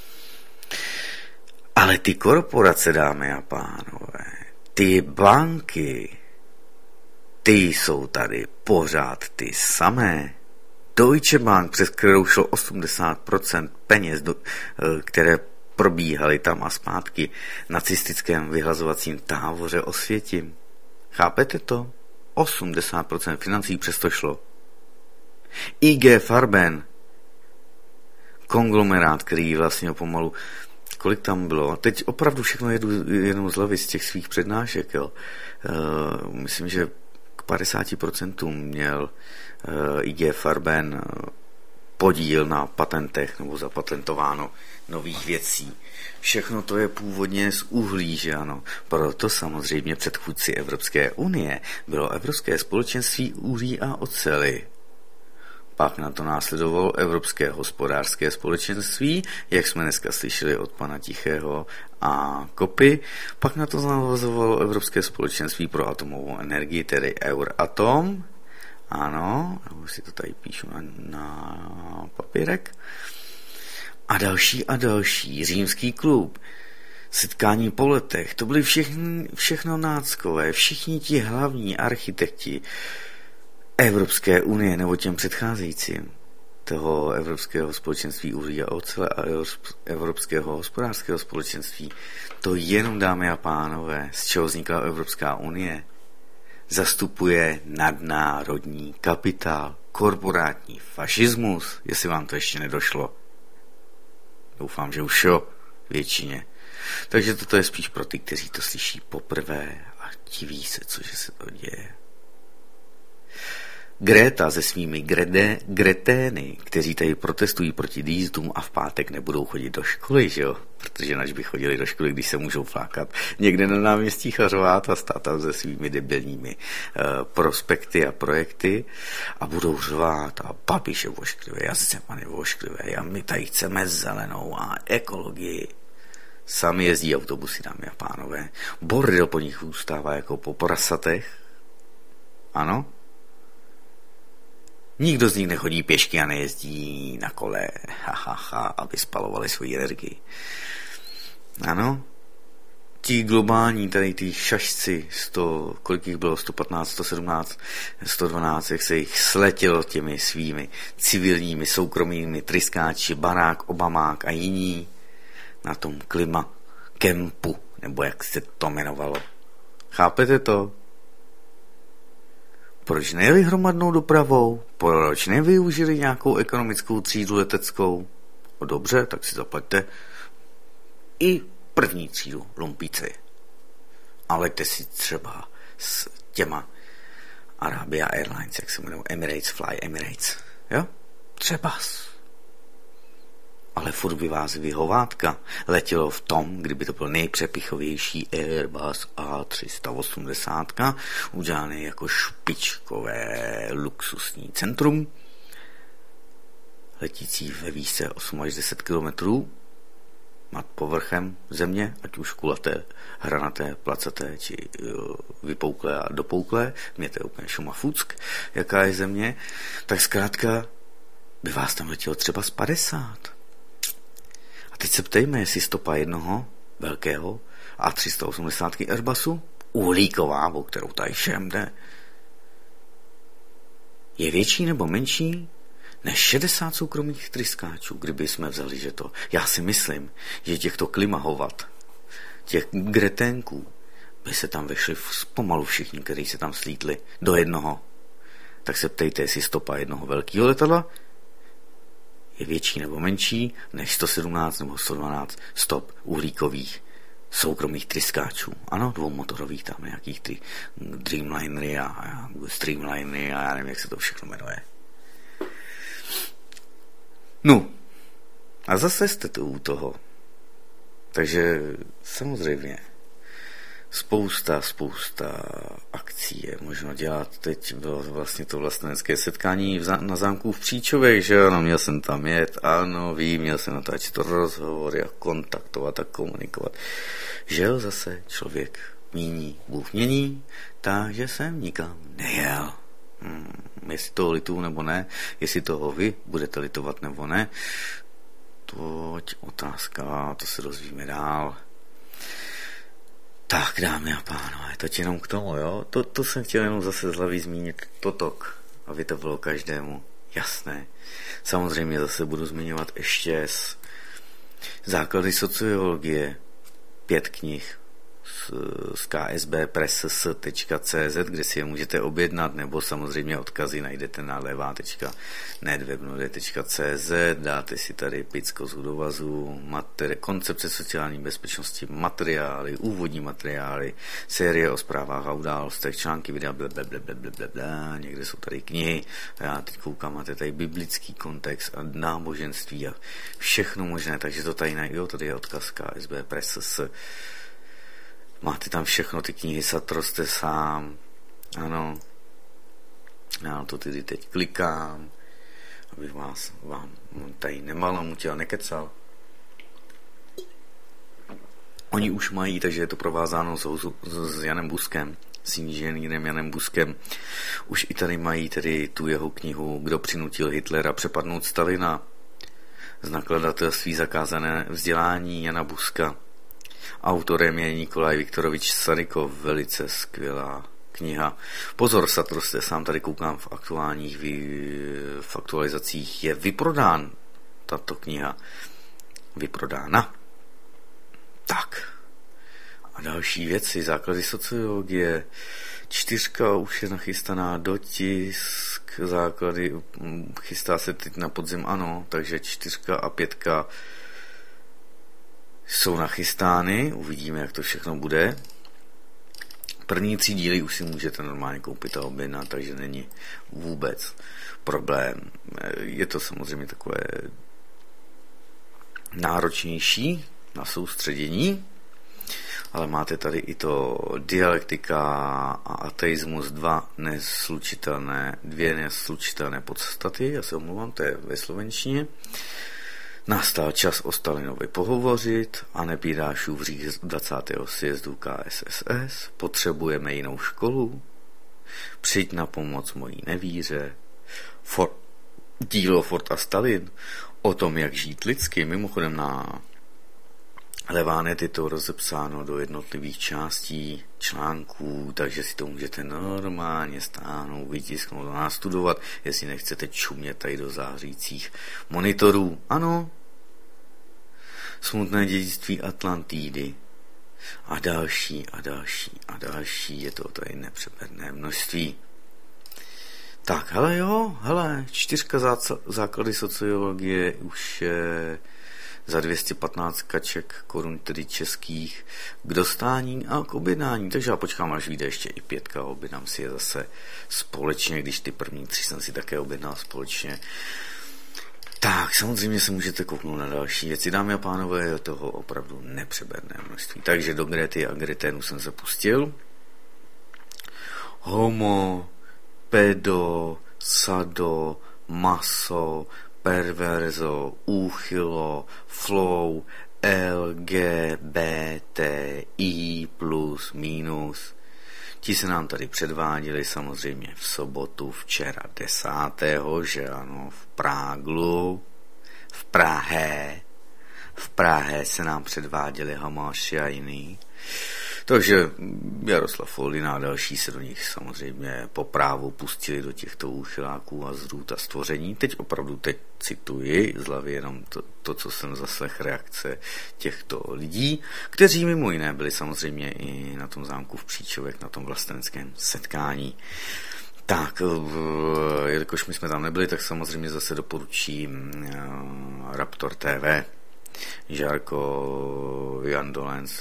Ale ty korporace, dámy a pánové, ty banky, ty jsou tady pořád ty samé. Deutsche Bank, přes kterou šlo osmdesát procent peněz, které probíhaly tam a zpátky nacistickém vyhlazovacím táboře Osvětim. Chápete to? osmdesát procent financí přesto šlo. í gé Farben, konglomerát, který vlastně pomalu, kolik tam bylo, teď opravdu všechno jedu jenom z hlavy z těch svých přednášek, jo. Uh, myslím, že k padesáti procentům měl uh, í gé Farben uh, podíl na patentech nebo zapatentováno nových věcí. Všechno to je původně z uhlí, že ano. Proto samozřejmě předchůdci Evropské unie bylo Evropské společenství uhlí a oceli. Pak na to následovalo Evropské hospodářské společenství, jak jsme dneska slyšeli od pana Tichého a Kopy. Pak na to navazovalo Evropské společenství pro atomovou energii, tedy Euratom. Ano, já si to tady píšu na, na papírek. A další a další. Římský klub, setkání po letech, to byly všechny, všechno náckové, všichni ti hlavní architekti Evropské unie, nebo těm předcházejícím, toho Evropského společenství uhlí a ocele a Evropského hospodářského společenství. To jenom, dámy a pánové, z čeho vznikla Evropská unie, zastupuje nadnárodní kapitál, korporátní fašismus, jestli vám to ještě nedošlo. Doufám, že už jo, většině. Takže toto je spíš pro ty, kteří to slyší poprvé a diví se, cože se to děje. Greta se svými grede, gretény, kteří tady protestují proti dízdům a v pátek nebudou chodit do školy, že jo? Protože nač by chodili do školy, když se můžou flákat někde na náměstí a řvát a stát tam se svými debilními uh, prospekty a projekty a budou řvát a Babiš je vošklivé, já Zeman je vošklivé, a my tady chceme zelenou a ekologii. Sami jezdí autobusy, dámy a pánové. Bordel po nich zůstává jako po prasatech. Ano? Nikdo z nich nechodí pěšky a nejezdí na kole, ha, ha, ha, aby spalovali svoji energii. Ano? ti globální, tady ty šašci, sto, kolik jich bylo, sto patnáct, sto sedmnáct, sto dvanáct, jak se jich sletělo těmi svými civilními, soukromými tryskáči, Barack Obamák a jiní na tom klima kempu, nebo jak se to jmenovalo. Chápete to? Proč nejeli hromadnou dopravou? Proč nevyužili nějakou ekonomickou třídu leteckou? No dobře, tak si zaplaťte i první třídu lumpíce. A leďte si třeba s těma Arabia Airlines, jak se jmenují, Emirates, Fly Emirates. Jo? Třeba. Ale furt by vás vyhovátka letělo v tom, kdyby to byl nejpřepichovější Airbus A tři sta osmdesát, udělaný jako špičkové luxusní centrum, letící ve výšce osm až deset kilometrů nad povrchem země, ať už kulaté, hranaté, placaté, či uh, vypouklé a dopouklé, mě to je úplně šumafuck, jaká je země, tak zkrátka by vás tam letělo třeba z padesát. A teď se ptejme, jestli stopa jednoho velkého A tři sta osmdesát Airbusu, uhlíková, o kterou tady všem jde, je větší nebo menší než šedesát soukromých tryskáčů, kdyby jsme vzali, že to. Já si myslím, že těchto klimahovat, těch greténků, by se tam vešli pomalu všichni, kteří se tam slítli do jednoho. Tak se ptejte, jestli stopa jednoho velkého letadla je větší nebo menší než sto sedmnáct nebo sto dvanáct stop uhlíkových soukromých tryskáčů. Ano, dvoumotorových, tam nějakých ty Dreamlinery a, a Streamlinery a já nevím, jak se to všechno jmenuje. No, a zase jste to u toho. Takže samozřejmě spousta, spousta akcí je možno dělat. Teď bylo vlastně to vlastenecké setkání na zámku v Příčovech, že ano, měl jsem tam jet, ano, vím, měl jsem natáčet rozhovory a kontaktovat a komunikovat. Žel zase člověk míní, Bůh mění, takže jsem nikam nejel. Hmm, jestli toho lituju nebo ne, jestli toho vy budete litovat nebo ne, to je otázka, to se dozvíme dál. Tak, dámy a pánové, to jenom k tomu, jo? To, to jsem chtěl jenom zase z hlavy zmínit totok, aby to bylo každému jasné. Samozřejmě zase budu zmiňovat ještě z základy sociologie, pět knih z, z k s b press tečka c z, kde si je můžete objednat, nebo samozřejmě odkazy najdete na levá tečka net webnode tečka c z, dáte si tady picko z hudovazu, materi- koncepce sociální bezpečnosti, materiály, úvodní materiály, série o zprávách a událostech, články, videa, blablabla, někde jsou tady knihy, já teď koukám, máte tady biblický kontext a náboženství a všechno možné, takže to tady najdu, tady je odkaz K S B Press. Máte tam všechno, ty knihy, satroste sám. Ano. Já to tedy teď klikám, abych vás, vám tady nemalamutil, nekecal. Oni už mají, takže je to provázáno s, s Janem Buskem, s inženýrem Janem Buskem. Už i tady mají tedy tu jeho knihu Kdo přinutil Hitlera přepadnout Stalina z nakladatelství Zakázané vzdělání Jana Buska. Autorem je Nikolaj Viktorovič Sarykov, velice skvělá kniha. Pozor, satroste, sám tady koukám v aktuálních v aktualizacích je vyprodán tato kniha. Vyprodána. Tak. A další věci, základy sociologie. Čtyřka už je nachystaná dotisk, základy, chystá se teď na podzim, ano, takže čtyřka a pětka jsou nachystány, uvidíme, jak to všechno bude. První tři díly už si můžete normálně koupit a objednat, takže není vůbec problém. Je to samozřejmě takové náročnější na soustředění, ale máte tady i to dialektika a ateismus, dva neslučitelné, dvě neslučitelné podstaty, já se omlouvám, to je ve slovenštině. Nastal čas o Stalinovi pohovořit a Nepírášův řík dvacátého sjezdu K S S S. Potřebujeme jinou školu. Přijď na pomoc mojí nevíře. For, dílo Ford a Stalin o tom, jak žít lidsky. Mimochodem na Levánety to rozepsáno do jednotlivých částí článků, takže si to můžete normálně stáhnout, vytisknout a nastudovat, jestli nechcete čumět tady do zářících monitorů. Ano, Smutné dědictví Atlantidy a další a další a další, je to tady nepřeberné množství. Tak, hele jo, hele, čtyřka základy sociologie už je za dvě stě patnáct kaček korun, tedy českých, k dostání a k objednání. Takže já počkám, až vyjde ještě i pětka, objednám si je zase společně, když ty první tři jsem si také objednal společně. Tak, samozřejmě se můžete kouknout na další věci. Dámy a pánové, je toho opravdu nepřeberné množství. Takže do Grety a Greténu jsem se pustil. Homo, pedo, sado, maso, perverzo, úchylo, flow, L G B T I plus, minus. Ti se nám tady předváděli samozřejmě v sobotu, včera desátého že ano, v Práglu, v Prahe, v Prahe se nám předváděli Hamáši a jiný. Takže Jaroslav Foldyna a další se do nich samozřejmě po právu pustili do těchto úchyláků a zrůd a stvoření. Teď opravdu teď cituji z hlavy jenom to, to, co jsem zaslech reakce těchto lidí, kteří mimo jiné byli samozřejmě i na tom zámku v Příčovek, na tom vlasteneckém setkání. Tak, jelikož my jsme tam nebyli, tak samozřejmě zase doporučím Raptor T V. Žárko, Jan Dolenc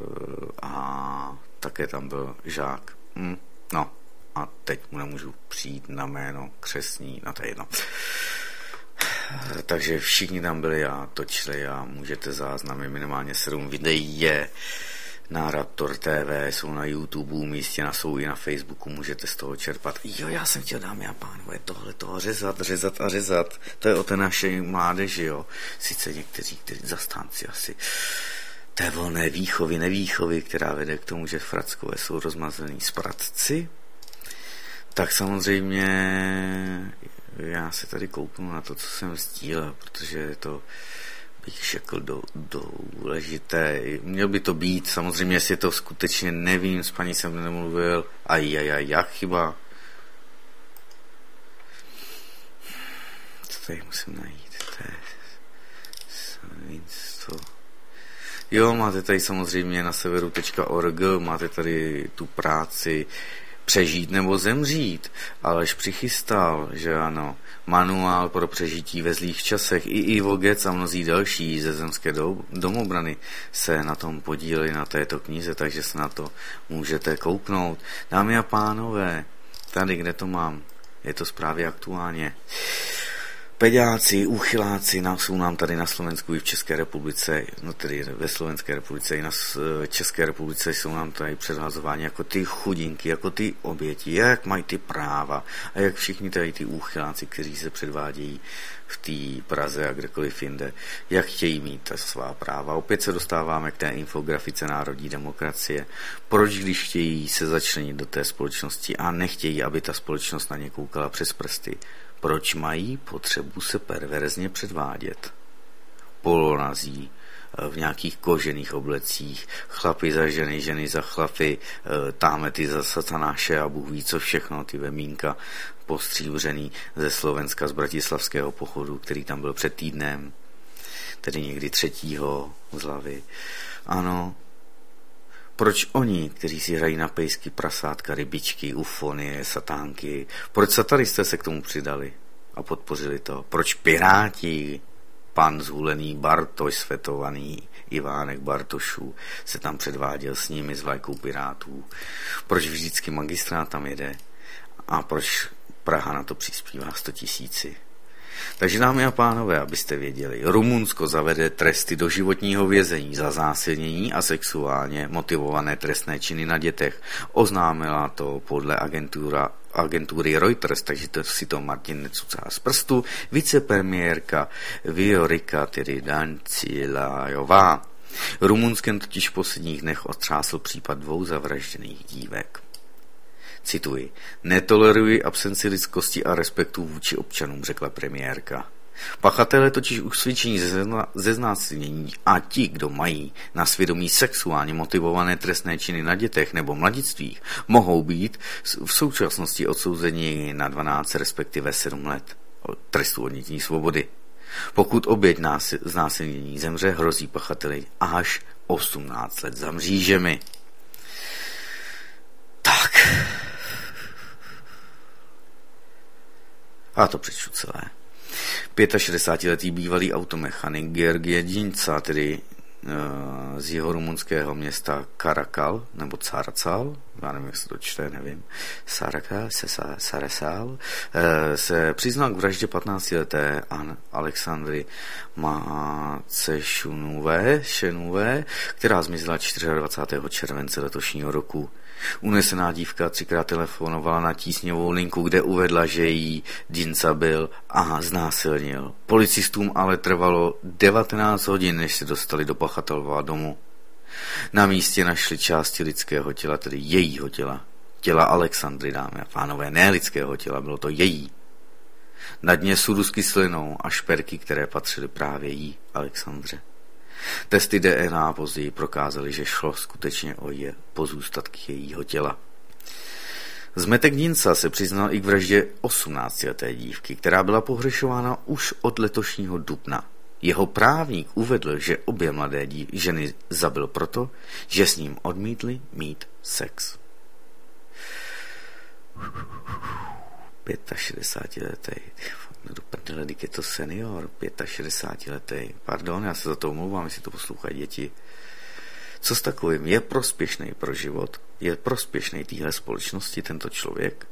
a také tam byl Žák. Hm, no a teď mu nemůžu přijít na jméno křestní, na to je jedno. Takže všichni tam byli a točili a můžete záznamy, minimálně sedm videí je na Raptor T V, jsou na YouTube, místěna jsou i na Facebooku, můžete z toho čerpat. Jo, já jsem chtěl, dámy a pánové, tohle toho řezat, řezat a řezat. To je o té naší mládeži, jo. Sice někteří, kteří zastánci asi té volné výchovy, nevýchovy, která vede k tomu, že frackové jsou rozmazaný spratci, tak samozřejmě já se tady kouknu na to, co jsem stílel, protože je to bych řekl do, důležité. Měl by to být, samozřejmě, jestli to skutečně nevím, s paní jsem nemluvil, aj, aj, aj, jak chyba. Co tady musím najít? To je svinstvo. Jo, máte tady samozřejmě na severu tečka org, máte tady tu práci Přežít nebo zemřít, Aleš přichystal, že ano, manuál pro přežití ve zlých časech. I Ivo Gec a mnozí další ze zemské domobrany se na tom podíleli na této knize, takže se na to můžete kouknout. Dámy a pánové, tady, kde to mám, je to zprávy aktuálně. Peďáci, úchyláci jsou nám tady na Slovensku i v České republice, no tedy ve Slovenské republice i na České republice jsou nám tady předhazováni jako ty chudinky, jako ty oběti, jak mají ty práva a jak všichni tady ty úchyláci, kteří se předvádějí v té Praze a kdekoliv jinde, jak chtějí mít ta svá práva. Opět se dostáváme k té infografice národní demokracie. Proč, když chtějí se začlenit do té společnosti a nechtějí, aby ta společnost na ně koukala přes prsty, proč mají potřebu se perverzně předvádět? Polonazí, v nějakých kožených oblecích, chlapy za ženy, ženy za chlapy, támety za satanáše a Bůh ví co všechno, ty vemínka postříbřený ze Slovenska, z bratislavského pochodu, který tam byl před týdnem, tedy někdy třetího z hlavy. Ano, proč oni, kteří si hrají na pejsky, prasátka, rybičky, ufonie, satánky, proč satanisté se k tomu přidali a podpořili to? Proč Piráti, pan zhulený Bartoš, svetovaný Ivánek Bartošů, se tam předváděl s nimi s vlajkou Pirátů? Proč vždycky magistrát tam jede? A proč Praha na to přispívá sto tisíci? Takže, dámy a pánové, abyste věděli, Rumunsko zavede tresty doživotního vězení za zásilnění a sexuálně motivované trestné činy na dětech. Oznámila to podle agentura, agentury Reuters, takže to si to Martin necucá z prstu, vicepremiérka Viorica, tedy Dancilajová. Rumunskem totiž v posledních dnech otřásl případ dvou zavražděných dívek. Cituji, netoleruji absenci lidskosti a respektu vůči občanům, řekla premiérka. Pachatelé totiž usvědčení ze znásilnění a ti, kdo mají na svědomí sexuálně motivované trestné činy na dětech nebo mladistvích, mohou být v současnosti odsouzeni na dvanáct respektive sedm let trestu odnětí svobody. Pokud oběť znásilnění zemře, hrozí pachateli až osmnáct let za mřížemi. Tak. A to přečtu celé. šedesátiletý bývalý automechanik Georgie Dinca, tedy e, z jeho rumunského města Karakal, nebo Caracal, já nevím, jak se to čte, nevím, Sarakal, Saresal, e, se přiznal k vraždě patnáctileté Alexandry Macešunové, Šenové, která zmizela dvacátého čtvrtého července letošního roku. Unesená dívka třikrát telefonovala na tísňovou linku, kde uvedla, že jí Dinca byl a znásilnil. Policistům ale trvalo devatenáct hodin, než se dostali do pachatelova domu. Na místě našli části lidského těla, tedy jejího těla. Těla Alexandry, dámy a pánové, ne lidského těla, bylo to její. Na dně sudu s kyselinou a šperky, které patřily právě jí, Alexandře. Testy D N A později prokázaly, že šlo skutečně o je pozůstatky jejího těla. Zmetek Dinca se přiznal i k vraždě osmnáctileté dívky, která byla pohřešována už od letošního dubna. Jeho právník uvedl, že obě mladé dív- ženy zabil proto, že s ním odmítli mít sex. šedesátiletý do prdele, dík je to senior, šedesátiletý. Pardon, já se za to omlouvám, jestli to poslouchají děti. Co s takovým? Je prospěšný pro život? Je prospěšný téhle společnosti tento člověk?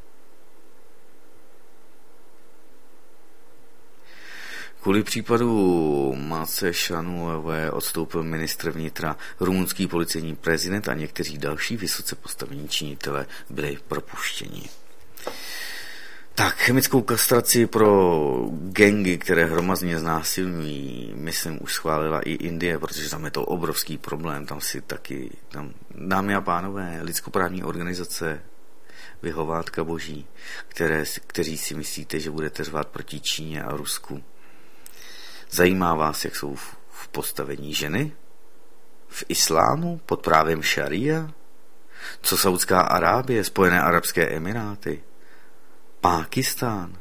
Kvůli případu Macešunové odstoupil ministr vnitra, rumunský policejní prezident a někteří další vysoce postavení činitelé byli propuštěni. Tak, chemickou kastraci pro gangy, které hromadně znásilňují, myslím, už schválila i Indie, protože tam je to obrovský problém. Tam si taky, tam, dámy a pánové, lidskoprávní organizace, vyhovátka boží, které, kteří si myslíte, že budete řvát proti Číně a Rusku. Zajímá vás, jak jsou v, v postavení ženy? V islámu? Pod právem šaria? Co Saudská Arábie, Spojené arabské emiráty? Pákistán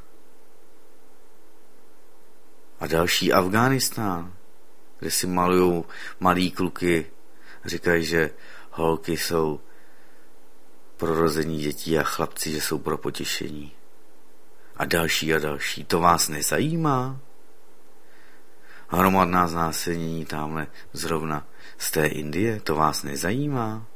a další Afghánistán, kde si malujou malí kluky, říkají, že holky jsou pro rození dětí a chlapci, že jsou pro potěšení. A další a další. To vás nezajímá? Hromadná znásilnění tamhle zrovna z té Indie, to vás nezajímá?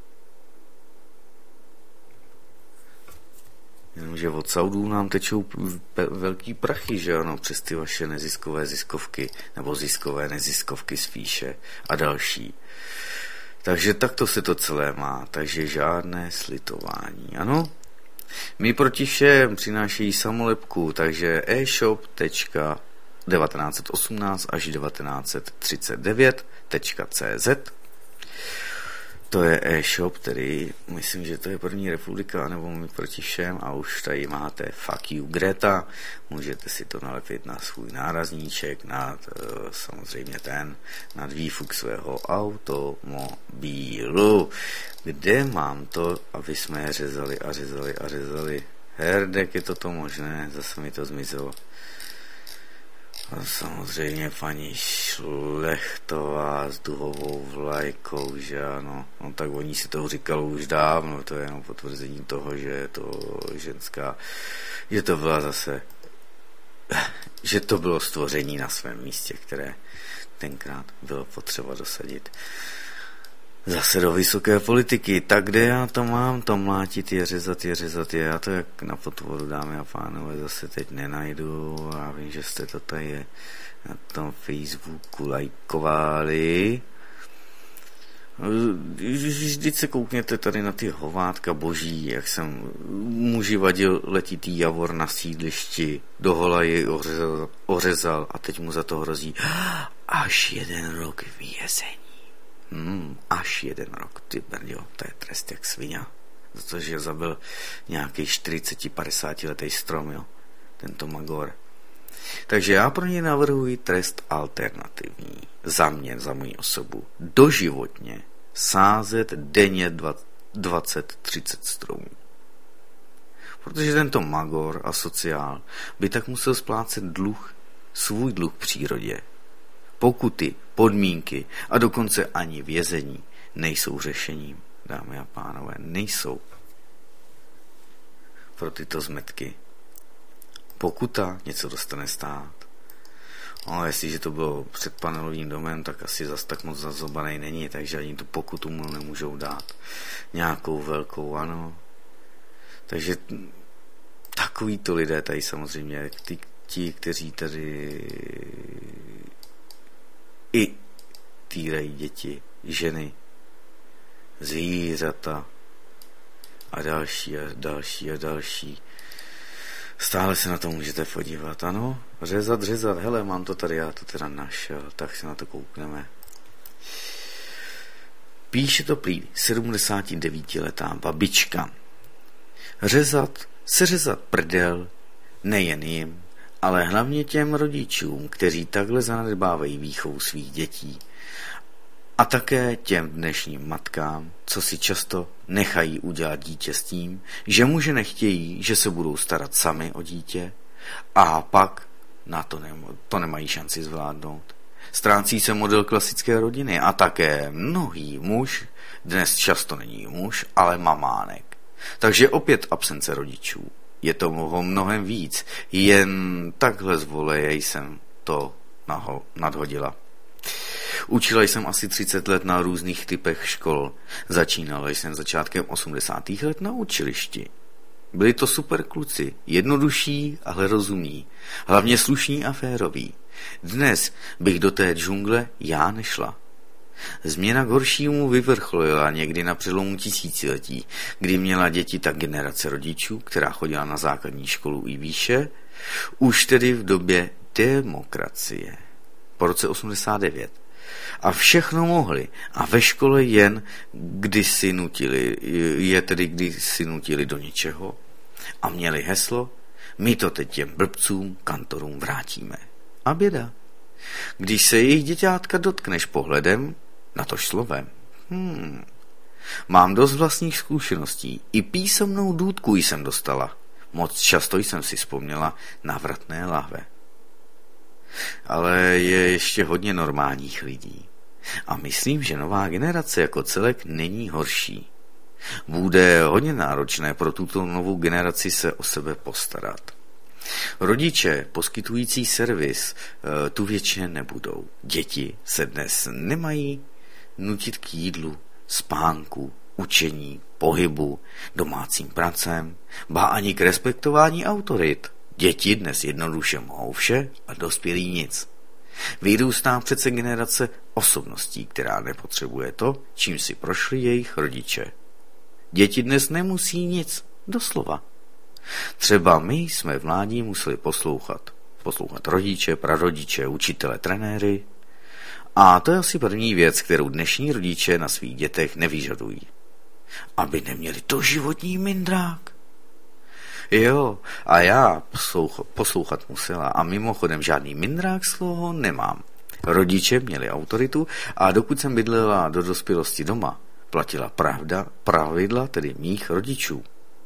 Jenomže od Saudů nám tečou velký prachy, že ano, přes ty vaše neziskové ziskovky, nebo ziskové neziskovky spíše a další. Takže takto se to celé má, takže žádné slitování, ano? My proti všem přinášejí samolepku, takže e-shop tečka devatenáct osmnáct až devatenáct třicet devět tečka cé zet. To je e-shop, který, myslím, že to je první republika, nebo my proti všem, a už tady máte fuck you Greta, můžete si to nalepit na svůj nárazníček, na samozřejmě ten, na výfuk svého automobilu. Kde mám to, aby jsme je řezali a řezali a řezali? Herdek, je toto možné? Zase mi to zmizelo. A samozřejmě paní Šlechtová s duhovou vlajkou, že ano. No tak oni si to říkalo už dávno, to je jenom potvrzení toho, že je to ženská, že to byla zase, že to bylo stvoření na svém místě, které tenkrát bylo potřeba dosadit. Zase do vysoké politiky, tak kde já to mám, to mlátit je, řezat je, řezat je, já to jak na potvoru, dámy a pánové, zase teď nenajdu, a vím, že jste to tady na tom Facebooku lajkovali. Vždyť se koukněte tady na ty hovátka boží, jak jsem muži vadil letitý javor na sídlišti, dohola jej ořezal, ořezal a teď mu za to hrozí až jeden rok vězení. Hmm, až jeden rok, ty brďo, to je trest jak svině. Za to, že zabil nějaký čtyřicet padesát letý strom, jo, tento Magor. Takže já pro ně navrhuji trest alternativní. Za mě, za moji osobu. Doživotně sázet denně dvacet třicet stromů. Protože tento magor a sociál by tak musel splácet dluh, svůj dluh přírodě. Pokuty, podmínky a dokonce ani vězení nejsou řešením, dámy a pánové, nejsou pro tyto zmetky. Pokuta něco dostane stát. Ale jestliže to bylo před panelovým domem, tak asi zas tak moc zazobanej není, takže ani tu pokutu mu nemůžou dát. Nějakou velkou, ano. Takže takovýto lidé tady samozřejmě, ty, ti, kteří tady i týrají děti, ženy, zvířata a další a další a další. Stále se na to můžete podívat, ano? Řezat, řezat, hele, mám to tady, já to teda našel, tak se na to koukneme. Píše to prý sedmdesátidevítiletá babička. Řezat, seřezat prdel, nejen jim, ale hlavně těm rodičům, kteří takhle zanedbávají výchovu svých dětí. A také těm dnešním matkám, co si často nechají udělat dítě s tím, že muže nechtějí, že se budou starat sami o dítě a pak na to, nem- to nemají šanci zvládnout. Ztrácí se model klasické rodiny a také mnohý muž, dnes často není muž, ale mamánek. Takže opět absence rodičů. Je toho mnohem víc, jen takhle z voleje jsem to naho- nadhodila. Učila jsem asi třicet let na různých typech škol. Začínala jsem začátkem osmdesátých let na učilišti. Byli to super kluci, jednodušší, ale rozumní, hlavně slušní a féroví. Dnes bych do té džungle já nešla. Změna k horšímu vyvrcholila někdy na přelomu tisíciletí, kdy měla děti ta generace rodičů, která chodila na základní školu i výše, už tedy v době demokracie. Po roce osmdesát devět. A všechno mohli. A ve škole jen když si nutili, je tedy když si nutili do něčeho a měli heslo, my to teď těm blbcům, kantorům vrátíme. A běda. Když se jejich děťátka dotkneš pohledem, natož slovem. Hmm. Mám dost vlastních zkušeností. I písemnou důtku jsem dostala. Moc často jsem si vzpomněla na vratné lahve. Ale je ještě hodně normálních lidí. A myslím, že nová generace jako celek není horší. Bude hodně náročné pro tuto novou generaci se o sebe postarat. Rodiče poskytující servis tu většině nebudou. Děti se dnes nemají nutit k jídlu, spánku, učení, pohybu, domácím pracem, ba ani k respektování autorit. Děti dnes jednoduše mohou vše a dospělí nic. Vyrůstá přece generace osobností, která nepotřebuje to, čím si prošli jejich rodiče. Děti dnes nemusí nic, doslova. Třeba my jsme v mládí museli poslouchat. Poslouchat rodiče, prarodiče, učitele, trenéry. A to je asi první věc, kterou dnešní rodiče na svých dětech nevyžadují. Aby neměli doživotní mindrák. Jo, a já poslouchat musela a mimochodem žádný mindrák slovo nemám. Rodiče měli autoritu a dokud jsem bydlela do dospělosti doma, platila pravda, pravidla tedy mých rodičů.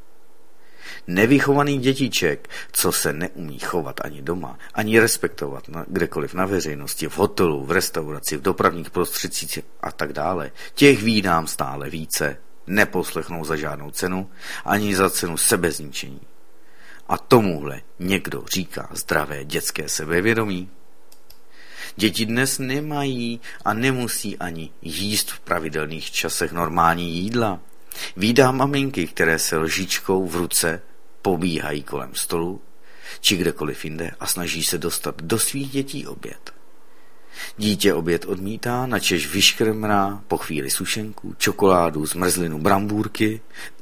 Nevychovaný dětiček, co se neumí chovat ani doma, ani respektovat na, kdekoliv na veřejnosti, v hotelu, v restauraci, v dopravních prostředcích a tak dále, těch vídám stále více, neposlechnou za žádnou cenu, ani za cenu sebezničení. A tomuhle někdo říká zdravé dětské sebevědomí. Děti dnes nemají a nemusí ani jíst v pravidelných časech normální jídla. Vídám maminky, které se lžičkou v ruce pobíhají kolem stolu, či kdekoliv jinde a snaží se dostat do svých dětí oběd. Dítě oběd odmítá, načež vyškrmrá po chvíli sušenku, čokoládu, zmrzlinu, brambůrky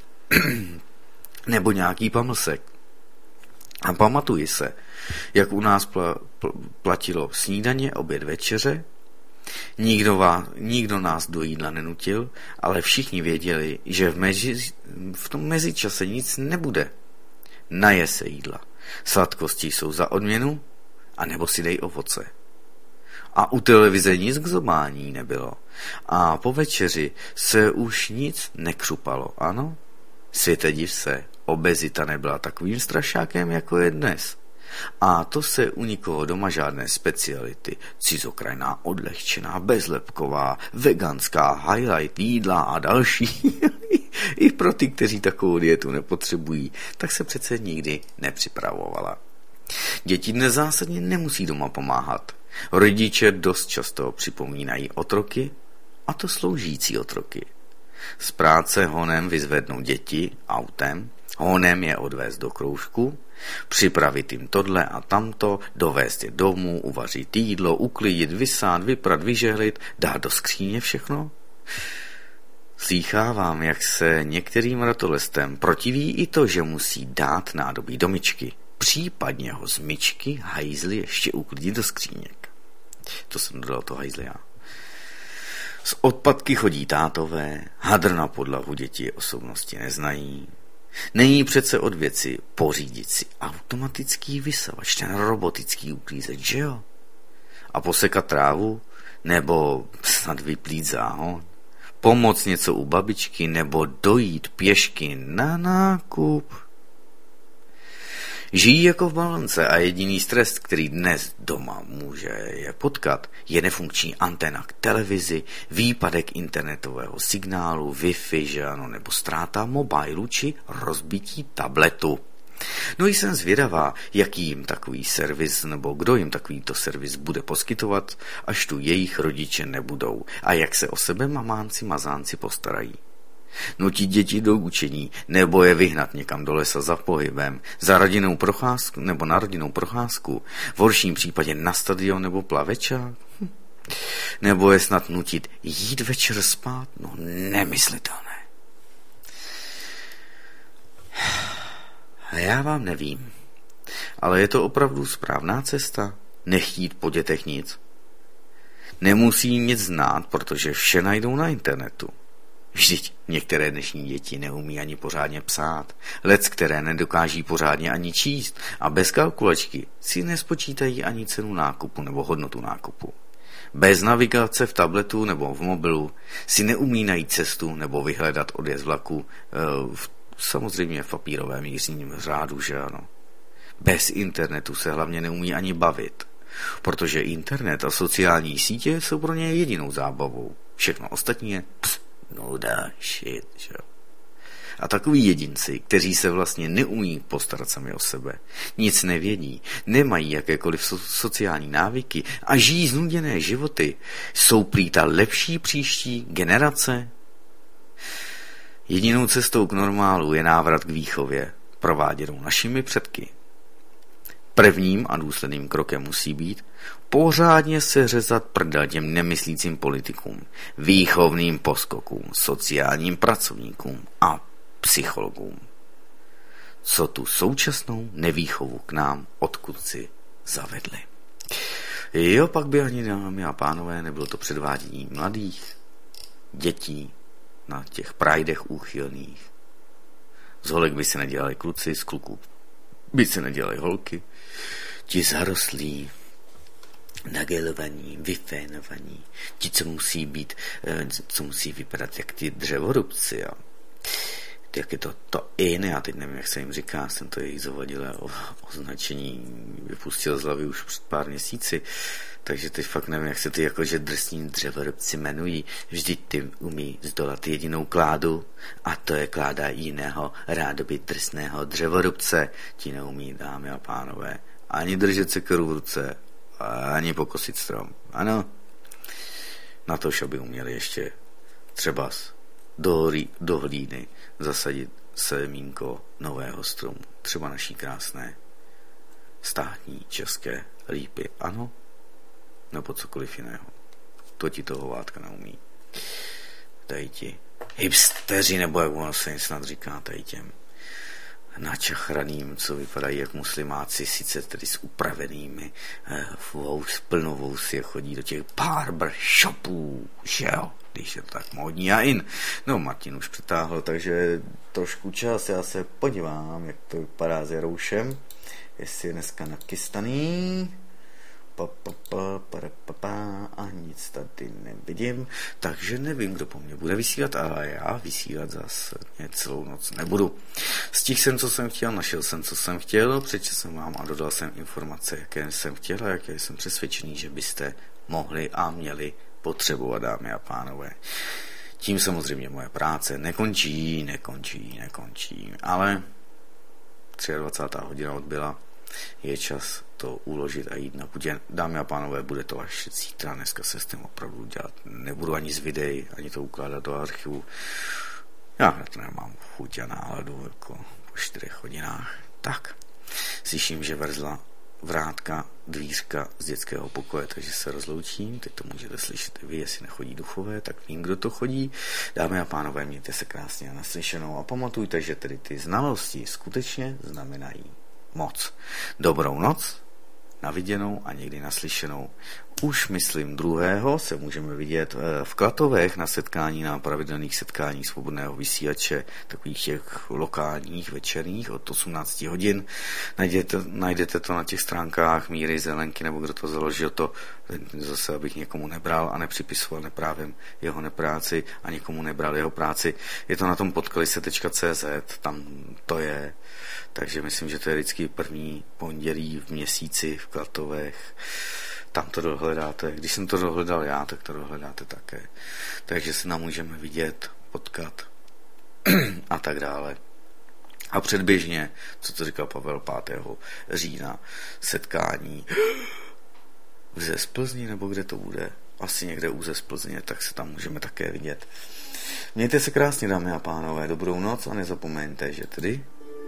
nebo nějaký pamlsek. A pamatuji se, jak u nás pl- pl- platilo snídaně, oběd, večeře. Nikdo, vás, nikdo nás do jídla nenutil, ale všichni věděli, že v, mezi, v tom mezičase nic nebude. Naje se jídla. Sladkosti jsou za odměnu A nebo si dej ovoce. A u televize nic k zobání nebylo. A po večeři se už nic nekřupalo, ano? Světe div se, obezita nebyla takovým strašákem, jako je dnes. A to se u nikoho doma žádné speciality, cizokrajná, odlehčená, bezlepková, veganská, highlight, jídla a další, i pro ty, kteří takovou dietu nepotřebují, tak se přece nikdy nepřipravovala. Děti dnes zásadně nemusí doma pomáhat. Rodiče dost často připomínají otroky, a to sloužící otroky. Z práce honem vyzvednou děti autem, honem je odvést do kroužku, připravit jim tohle a tamto, dovést je domů, uvařit jídlo, uklidit, vysát, vyprat, vyžehlit, dát do skříně všechno. Slýchávám, jak se některým ratolestem protiví i to, že musí dát nádobí do myčky, případně ho z myčky hajzli ještě uklidit do skříněk. To jsem dodal to hajzli já. Z odpadky chodí tátové, hadr na podlahu děti osobnosti neznají. Není přece od věci pořídit si automatický vysavač, ten robotický uklízeč, že jo? A posekat trávu, nebo snad vyplít záhon, pomoct něco u babičky, nebo dojít pěšky na nákup. Žijí jako v balonce a jediný stres, který dnes doma může je potkat, je nefunkční antena k televizi, výpadek internetového signálu, Wi-Fi, že ano, nebo ztráta mobilu či rozbití tabletu. No jsem zvědavá, jaký jim takový servis nebo kdo jim takovýto servis bude poskytovat, až tu jejich rodiče nebudou a jak se o sebe mamánci mazánci postarají. Nutit děti do učení, nebo je vyhnat někam do lesa za pohybem, za rodinnou procházku nebo na rodinnou procházku, v horším případě na stadion nebo plavečák? Hm. Nebo je snad nutit jít večer spát? No nemyslitelné. Já vám nevím, ale je to opravdu správná cesta, nechtít po dětech nic. Nemusí nic znát, protože vše najdou na internetu. Vždyť některé dnešní děti neumí ani pořádně psát, lec které nedokáží pořádně ani číst a bez kalkulačky si nespočítají ani cenu nákupu nebo hodnotu nákupu. Bez navigace v tabletu nebo v mobilu si neumí najít cestu nebo vyhledat odjezd vlaku, v, samozřejmě v papírovém jízdním řádu, že ano. Bez internetu se hlavně neumí ani bavit, protože internet a sociální sítě jsou pro ně jedinou zábavou. Všechno ostatní je pst, nuda, shit, že? A takoví jedinci, kteří se vlastně neumí postarat sami o sebe, nic nevědí, nemají jakékoliv so- sociální návyky a žijí znuděné životy, jsou prý ta lepší příští generace? Jedinou cestou k normálu je návrat k výchově, prováděnou našimi předky. Prvním a důsledným krokem musí být pořádně seřezat prdel těm nemyslícím politikům, výchovným poskokům, sociálním pracovníkům a psychologům, co tu současnou nevýchovu k nám odkudci zavedli. Jo, pak by ani, dámy a pánové, nebylo to předvádění mladých dětí na těch prajdech úchylných. Z holek by se nedělali kluci, z kluků by se nedělali holky, ti zarostlí, nagelovaní, vyfénovaní, ti, co musí být, co musí vypadat jak ty dřevorubci, jo. Jak je to to in, já teď nevím, jak se jim říká, jsem to jejich zavadilé označení vypustil z hlavy už před pár měsíci, takže teď fakt nevím, jak se ty jakože drsní dřevorubci jmenují. Vždyť ty umí zdolat jedinou kládu a to je kláda jiného rádoby drsného dřevorubce. Ti neumí, dámy a pánové, ani držet sekeru v ruce, ani pokosit strom. Ano, na to, aby uměli ještě třeba do, do hlíny zasadit semínko nového stromu, třeba naší krásné státní české lípy, ano, nebo cokoliv jiného. To ti toho Vátka neumí. Tady ti hipsteři, nebo jak ono se jim snad říká, tady těm načachraným, co vypadají jak muslimáci, sice tedy s upravenými eh, vous, plnovou si chodí do těch barbershopů, že jo, když je to tak módní a in. No, Martin už přetáhl, takže trošku čas, já se podívám, jak to vypadá s Jaroušem, jestli je dneska nakystaný. pa, pa, pa, pa, pa, pa, a nic tady nevidím, takže nevím, kdo po mně bude vysílat, ale já vysílat zase celou noc nebudu. Stihl jsem, co jsem chtěl, našel jsem, co jsem chtěl, přečetl jsem vám a dodal jsem informace, jaké jsem chtěl a jaké jsem přesvědčený, že byste mohli a měli potřebovat, dámy a pánové. Tím samozřejmě moje práce nekončí, nekončí, nekončí, ale dvacátá třetí hodina odbyla, je čas to uložit a jít na putě. Dámy a pánové, bude to až zítra, dneska se s tím opravdu dělat nebudu ani z videí, ani to ukládat do archivu. Já na to nemám chuť a náladu jako po čtyřech hodinách. Tak, slyším, že vrzla vrátka dvířka z dětského pokoje, takže se rozloučím. Teď to můžete slyšet i vy, jestli nechodí duchové, tak vím, kdo to chodí. Dámy a pánové, mějte se krásně a naslyšenou a pamatujte, že tedy ty znalosti skutečně znamenají moc. Dobrou noc, na viděnou a někdy naslyšenou. Už, myslím, druhého se můžeme vidět v Klatovech na setkání, na pravidelných setkáních svobodného vysílače, takových těch lokálních, večerních od osmnácti hodin. Najdete, najdete to na těch stránkách Míry Zelenky, nebo kdo to založil, to zase, abych někomu nebral a nepřipisoval neprávem jeho nepráci a někomu nebral jeho práci. Je to na tom podklise tečka cé zet, tam to je. Takže myslím, že to je vždycky první pondělí v měsíci v Klatovech. Tam to dohledáte. Když jsem to dohledal já, tak to dohledáte také. Takže se nám můžeme vidět, potkat a tak dále. A předběžně, co to říkal Pavel pátého října, setkání ze Plzně, nebo kde to bude? Asi někde ze Plzně, tak se tam můžeme také vidět. Mějte se krásně, dámy a pánové, dobrou noc a nezapomeňte, že tedy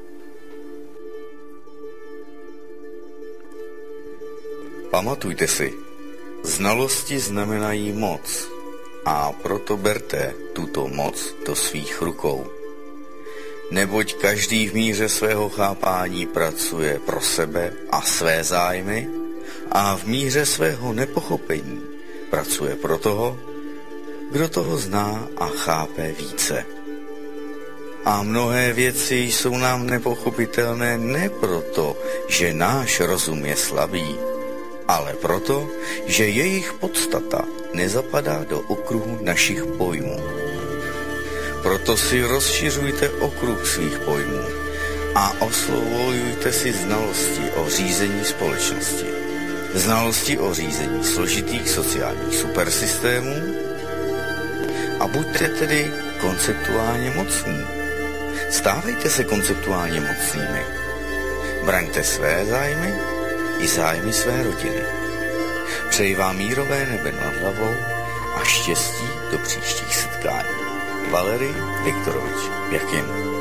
pamatujte si, znalosti znamenají moc a proto berte tuto moc do svých rukou. Neboť každý v míře svého chápání pracuje pro sebe a své zájmy a v míře svého nepochopení pracuje pro toho, kdo toho zná a chápe více. A mnohé věci jsou nám nepochopitelné ne proto, že náš rozum je slabý, ale proto, že jejich podstata nezapadá do okruhu našich pojmů. Proto si rozšiřujte okruh svých pojmů a osvojujte si znalosti o řízení společnosti, znalosti o řízení složitých sociálních supersystémů a buďte tedy konceptuálně mocní. Stávejte se konceptuálně mocnými. Braňte své zájmy i zájmy své rodiny. Přeji vám mírové nebe nad hlavou a štěstí do příštích setkání. Valery Viktorovič Pěkin.